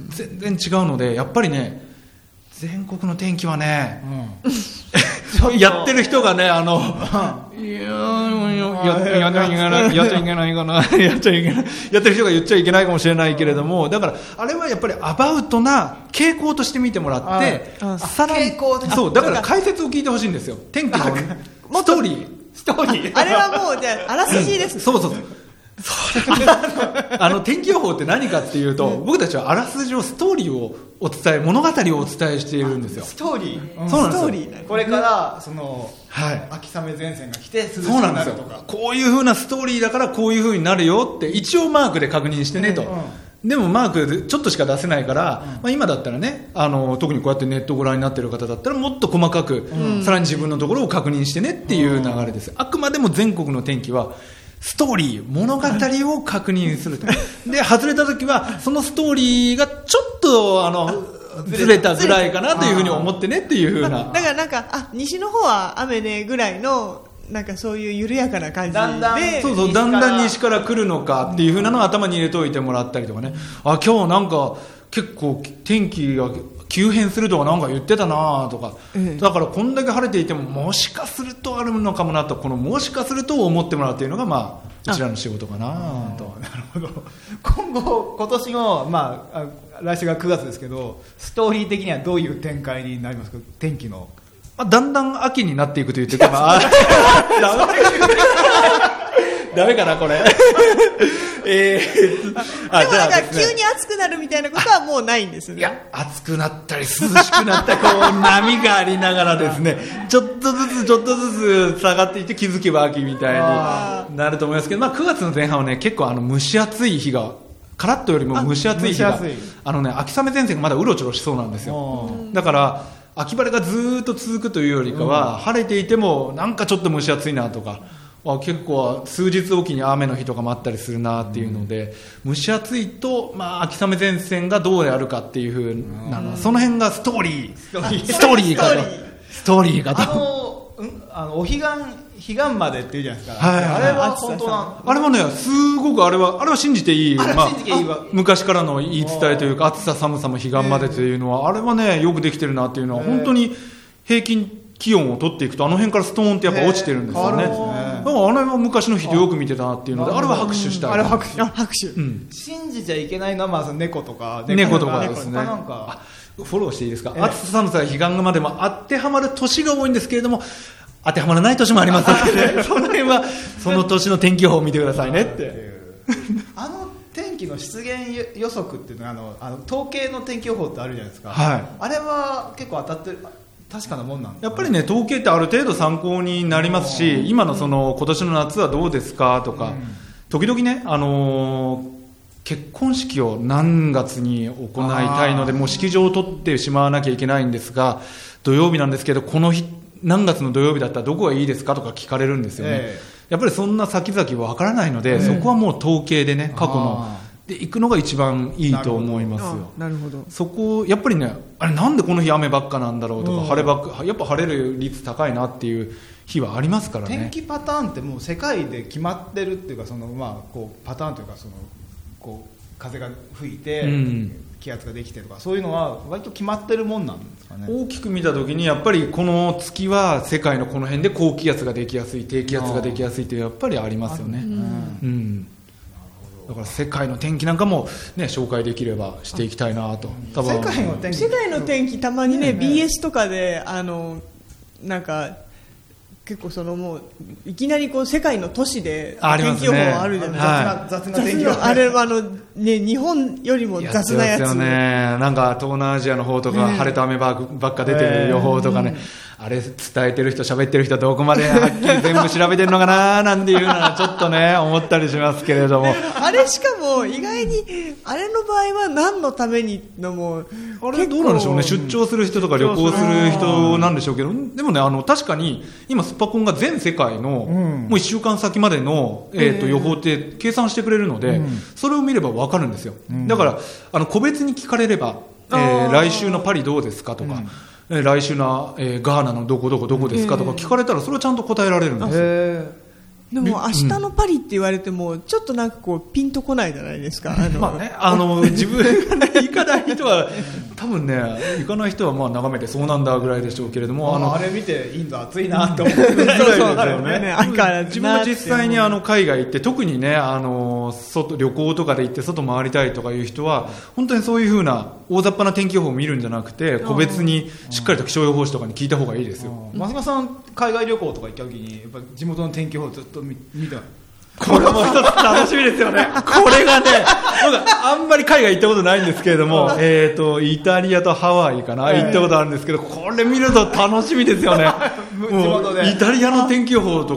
全然違うのでやっぱりね全国の天気はね、うん、やってる人がねあのいややっちゃいけないやっちゃいけないかなやっちゃいけないやってる人が言っちゃいけないかもしれないけれども、だからあれはやっぱりアバウトな傾向として見てもらってさらにそうだから解説を聞いてほしいんですよ。天気のストーリーストーリーあれはもうじゃああらすじです、ね、 そうそうそうあの天気予報って何かっていうと、うん、僕たちはあらすじをストーリーをお伝え物語をお伝えしているんですよ。 ストーリー、 うん、そうなんですよ。 ストーリーこれからその、はい、秋雨前線が来て涼しくそうなんですよ。 なるとかこういう風なストーリーだからこういう風になるよって一応マークで確認してねと、うんうん、 でもマークちょっとしか出せないから、うんまあ、今だったらねあの特にこうやってネットをご覧になっている方だったらもっと細かく、うん、さらに自分のところを確認してねっていう流れです、うん、あくまでも全国の天気はストーリー物語を確認するとで外れた時はそのストーリーがちょっとあのずれたぐらいかなというふうに思ってねっていうふうなだからなんかあ西の方は雨ねぐらいのなんかそういう緩やかな感じでだんだんそうそうだんだん西から来るのかっていう風なのを頭に入れておいてもらったりとかね、あ今日なんか結構天気が急変するとかなんか言ってたなとか、うん、だからこんだけ晴れていてももしかするとあるのかもなとこのもしかすると思ってもらうっていうのがまあうちらの仕事かなと。 なるほど。今後今年のまあ来週がくがつですけどストーリー的にはどういう展開になりますか天気の。 まあ、だんだん秋になっていくと言ってたからダメかなこれえー、 あでもなんか急に暑くなるみたいなことはもうないんですね。 いや暑くなったり涼しくなったりこう波がありながらですねちょっとずつちょっとずつ下がっていって気づけば秋みたいになると思いますけど、まあ、くがつの前半はね結構あの蒸し暑い日がカラッとよりも蒸し暑い日が あ, あのね秋雨前線がまだうろちょろしそうなんですよ。だから秋晴れがずっと続くというよりかは、うん、晴れていてもなんかちょっと蒸し暑いなとか結構数日おきに雨の日とかもあったりするなっていうので、うん、蒸し暑いと、まあ、秋雨前線がどうやるかっていう風なの、うん、その辺がストーリーストーリーストーリーかとストーリーかとあの、うん、あのお彼岸彼岸までっていうじゃないですか、 はい、 あれは本当なあれはねすごくあれはあれは信じていい、まあ、昔からの言い伝えというか暑さ寒さも彼岸までというのはあれはねよくできてるなっていうのは本当に平均気温を取っていくとあの辺からストーンってやっぱ落ちてるんですよね。だからあれは昔の人よく見てたなっていうのであれは拍手したい。 あれは拍手、 拍手、 うん、信じちゃいけないのはまず猫とか猫とかですね。 なんかフォローしていいですか、えー、暑さ寒さ彼岸までも当てはまる年が多いんですけれども当てはまらない年もありますのでその辺はその年の天気予報を見てくださいねってあの天気の出現予測っていうのはあのあの統計の天気予報ってあるじゃないですか、 はい、 あれは結構当たってる確かなもんなんですか、 やっぱりね統計ってある程度参考になりますし今のその今年の夏はどうですかとか、うん、時々ね、あのー、結婚式を何月に行いたいのでもう式場を取ってしまわなきゃいけないんですが土曜日なんですけどこの日何月の土曜日だったらどこがいいですかとか聞かれるんですよね、えー、やっぱりそんな先々わからないので、えー、そこはもう統計でね過去ので行くのが一番いいと思いますよ。 なるほど。 そこやっぱりねあれなんでこの日雨ばっかなんだろうとか、うん、晴ればっかやっぱ晴れる率高いなっていう日はありますからね。 天気パターンってもう世界で決まってるっていうかその、まあ、こうパターンというかそのこう風が吹いて、うん、気圧ができてとかそういうのは割と決まってるもんなんですかね。 大きく見たときにやっぱりこの月は世界のこの辺で高気圧ができやすい低気圧ができやすいってやっぱりありますよね。うん、うんだから世界の天気なんかも、ね、紹介できればしていきたいなと。多分世界の天気世界の天気たまにね、ね ビーエス とかであのなんか結構そのもういきなりこう世界の都市で天気予報あるじゃないですか、 はい、雑な天気予報あれはあの、ね、日本よりも雑なやつですよね。なんか東南アジアの方とか晴れと雨ばっか出てる予報とかね、えーあれ伝えてる人喋ってる人はどこまではっきり全部調べてるのかななんていうのはちょっとね思ったりしますけれどもあれしかも意外にあれの場合は何のためにのもあれどうなんでしょうね。出張する人とか旅行する人なんでしょうけどでもねあの確かに今スパコンが全世界の、うん、もういっしゅうかん先までの、えーと、予報って計算してくれるので、うん、それを見れば分かるんですよ、うん、だからあの個別に聞かれれば、えー、来週のパリどうですかとか、うん来週の、えー、ガーナのどこどこどこですかとか聞かれたらそれはちゃんと答えられるんですよ。 へでも明日のパリって言われてもちょっとなんかこうピンとこないじゃないですか。あの、 まあね、あの自分が、ね、行かない人は多分ね行かない人はまあ眺めてそうなんだぐらいでしょうけれどもあのあれ見てインド暑いなと思うぐらいですよね。 自分は実際にあの海外行って特にねあの外旅行とかで行って外回りたいとかいう人は本当にそういう風な大雑把な天気予報を見るんじゃなくて個別にしっかりと気象予報士とかに聞いた方がいいですよ。 増間さん海外旅行とか行った時にやっぱ地元の天気予報ずっと見たこれも一つ楽しみですよねこれがね僕あんまり海外行ったことないんですけれどもえーとイタリアとハワイかな行ったことあるんですけどこれ見ると楽しみですよねもうイタリアの天気予報とか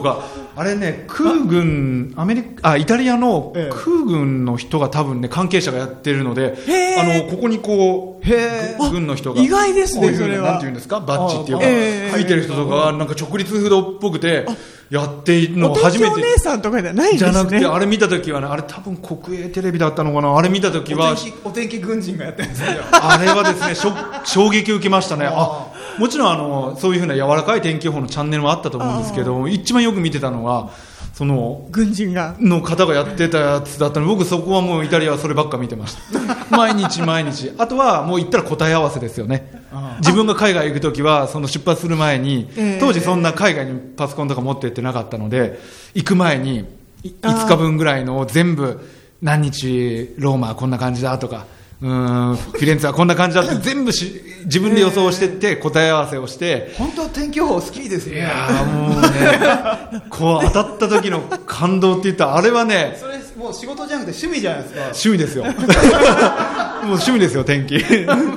あれね、空軍、アメリカ、あ、イタリアの空軍の人が多分ね、関係者がやってるので、あの、ここにこう、へ軍の人が、 意外ですね、それは。 なんていうんですか、バッジっていうか、えー、書いてる人とかが、なんか直立不動っぽくて、やっているのを初めて。 お天気お姉さんとかじゃないんですね。 じゃなくて、あれ見たときはね、あれ多分国営テレビだったのかな、あれ見たときは、 お天気、お天気軍人がやってるんですよ。 あれはですね、衝撃を受けましたね。あ、もちろんあの、そういうふうな柔らかい天気予報のチャンネルもあったと思うんですけど、一番よく見てたのは、その軍人がの方がやってたやつだったので、僕そこはもうイタリアはそればっか見てました毎日毎日。あとはもう行ったら答え合わせですよね。自分が海外行くときはその出発する前に、当時そんな海外にパソコンとか持って行ってなかったので、行く前にいつかぶんぐらいのを全部何日ローマはこんな感じだとか、うーんフィレンツェはこんな感じだって全部し自分で予想してって答え合わせをして。 本当天気予報好きですね。 いやもうねこう当たった時の感動って言ったらあれはね、 それもう仕事じゃなくて趣味じゃないですか。 趣味ですよもう趣味ですよ天気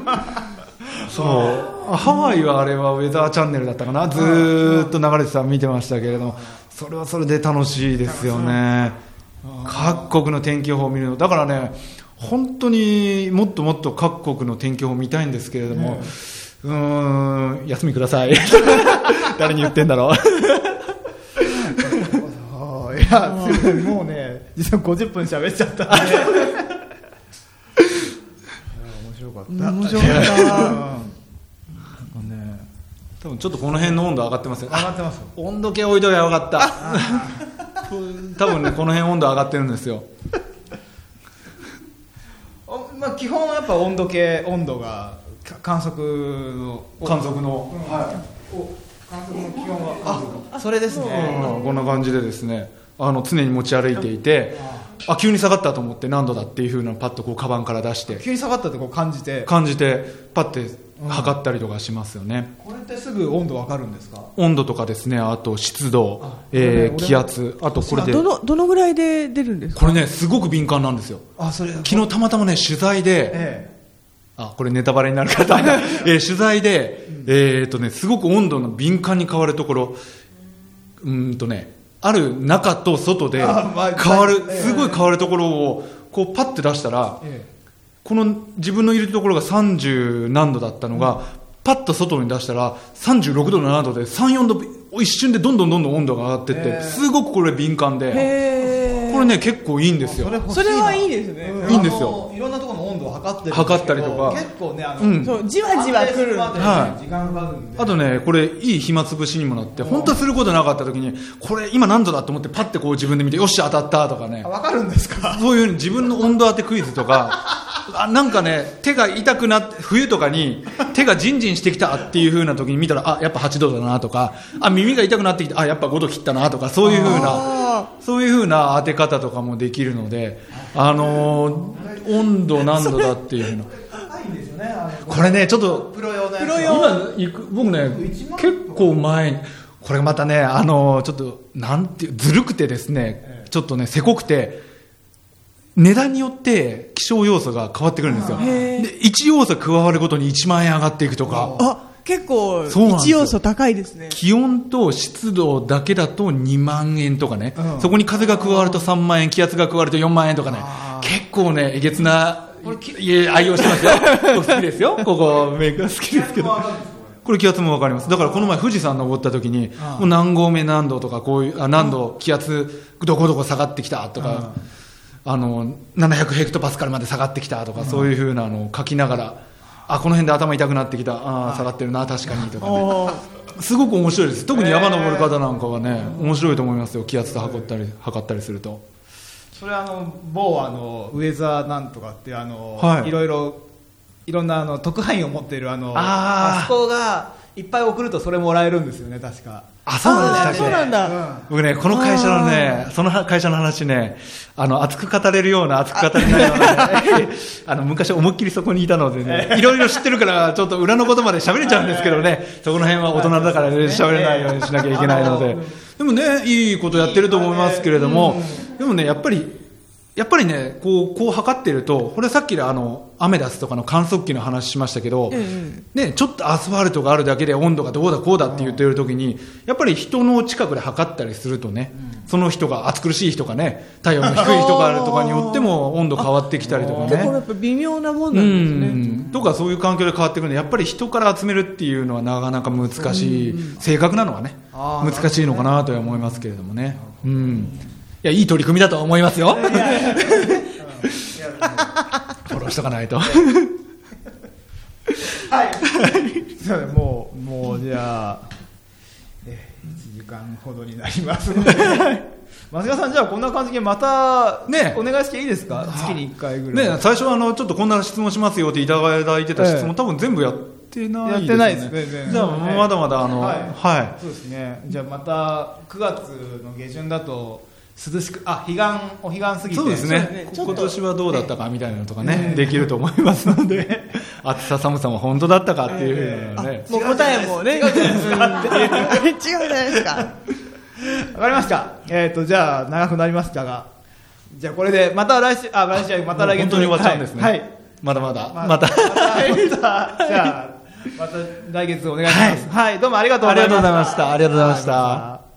そうハワイはあれはウェザーチャンネルだったかな、ずーっと流れてた見てましたけれども、それはそれで楽しいですよね。各国の天気予報を見るのだからね、本当にもっともっと各国の天気予報見たいんですけれども、うーん休みください誰に言ってんだろういやすごいもうね実はごじゅっぷん喋っちゃったんで面白かった面白かった多分ちょっとこの辺の温度上がってますよ。 上がってます。 温度計置いとけばよかった多分ねこの辺温度上がってるんですよまあ、基本はやっぱ温度計、温度が観測の観測の、 うんはい、観測の基本はあそれですね、 うん、こんな感じでですね、あの常に持ち歩いていて、あ急に下がったと思って何度だっていう風なパッとこうカバンから出して急に下がったってこう感じて感じてパッて測ったりとかしますよね。 これってすぐ温度わかるんですか？ 温度とかですね、あと湿度、えー、気圧、あとこれでどのどのぐらいで出るんですか？ これねすごく敏感なんですよ。 あそれ昨日たまたまね取材で、ええ、あこれネタバレになる方、えー、取材で、えーっとね、すごく温度の敏感に変わるところ、うーんとねある中と外で変わる、すごい変わるところをこうパッて出したら、ええ、この自分のいるところがさんじゅう何度だったのが、うん、パッと外に出したらさんじゅうろくどななどでさん、よんど一瞬でどんどんどんどん温度が上がっていって、すごくこれ敏感で、これね結構いいんですよ。 それはいいですね、 うん、 いいんですよ。 いろんなところの温度を測ってる測ったりとか結構ねあの、 うん、そうじわじわくる、 はい、時間がかかるんで、 あとねこれいい暇つぶしにもなって、本当はすることなかった時にこれ今何度だと思ってパッてこう自分で見てよし当たったとかね、 分かるんですか？ そういうふうに自分の温度当てクイズとかあなんかね手が痛くなって冬とかに手がジンジンしてきたっていう風な時に見たらあやっぱはちどだなとか、あ耳が痛くなってきてあやっぱごど切ったなとか、そういう風なそういう風な当て方とかもできるので、あのー、温度何度だっていう風なこれねちょっとプロ用のやつ今行く僕ね結構前にこれまたねあのー、ちょっとなんていうずるくてですね、ちょっとねせこくて値段によって気象要素が変わってくるんですよ。でいち要素加わるごとにいちまんえん上がっていくとか、 あ結構いち要素高いですね。 気温と湿度だけだとにまんえんとかね、うん、そこに風が加わるとさんまんえん、気圧が加わるとよんまんえんとかね、結構ねえげつな、いや愛用してますよ好きですよここメイクが好きですけどこれ気圧も分かります。だからこの前富士山登った時にもう何合目何度とかこういうあ何度気圧どこどこ下がってきたとか、あのななひゃくヘクトパスカルまで下がってきたとか、そういう風なのを書きながら、あこの辺で頭痛くなってきた、あ下がってるな確かにとかね、すごく面白いです。特に山登る方なんかはね面白いと思いますよ。気圧と測ったり測ったりすると。 それはあの某あのウェザーなんとかってあの、 はい、 いろいろいろんなあの特派員を持っているあのああそこがいっぱい送るとそれもらえるんですよね確か。 あそうなんでしたっけ。 そうなんだ、 うん、 僕ねこの会社のねその会社の話ねあの熱く語れるような熱く語れないような、ね、あの昔思いっきりそこにいたのでねいろいろ知ってるからちょっと裏のことまで喋れちゃうんですけどね、そこの辺は大人だからね喋れないようにしなきゃいけないので、でもねいいことやってると思いますけれども、でもねやっぱりやっぱりね、こう、こう測ってると、これさっきのあの、アメダスとかの観測器の話しましたけど、うんうん、ね、ちょっとアスファルトがあるだけで温度がどうだこうだって言ってる時に、やっぱり人の近くで測ったりするとね、うん、その人が暑苦しい人かね、体温の低い人があるとかによっても温度変わってきたりとかね。 結構やっぱ微妙なもんなんですね。 うん、とかそういう環境で変わってくるので、やっぱり人から集めるっていうのはなかなか難しい、うん、正確なのはね、難しいのかなとは思いますけれどもね。うん。いや、いい取り組みだと思いますよ。フォローしとかないと。はい。 もう、もうじゃあ、ね、いちじかんほどになりますので。松川さん、じゃあこんな感じでまた、ね、お願いしていいですか、月にいっかいぐらい。 ね、最初はあの、ちょっとこんな質問しますよっていただいてた質問、ええ、多分全部やってないですね。やってないですね。じゃあ、まだまだあの、はい。はい。 そうですね。じゃあまた、くがつの下旬だと、涼しく、あ、彼岸、お彼岸過ぎて。 そうですね。今年はどうだったかみたいなのとかね、できると思いますので、暑さ寒さも本当だったかっていうふうなね。 もう答えもね、違うじゃないですかっていう。違うじゃないですか。 わかりました。えっと、じゃあ、長くなりましたが、じゃあこれで、また来週、あ、来週、また来月。 本当に終わっちゃうんですね。はい。まだまだ。また。じゃあ、また来月お願いします。はい。どうもありがとうございました。 ありがとうございました。ありがとうございました。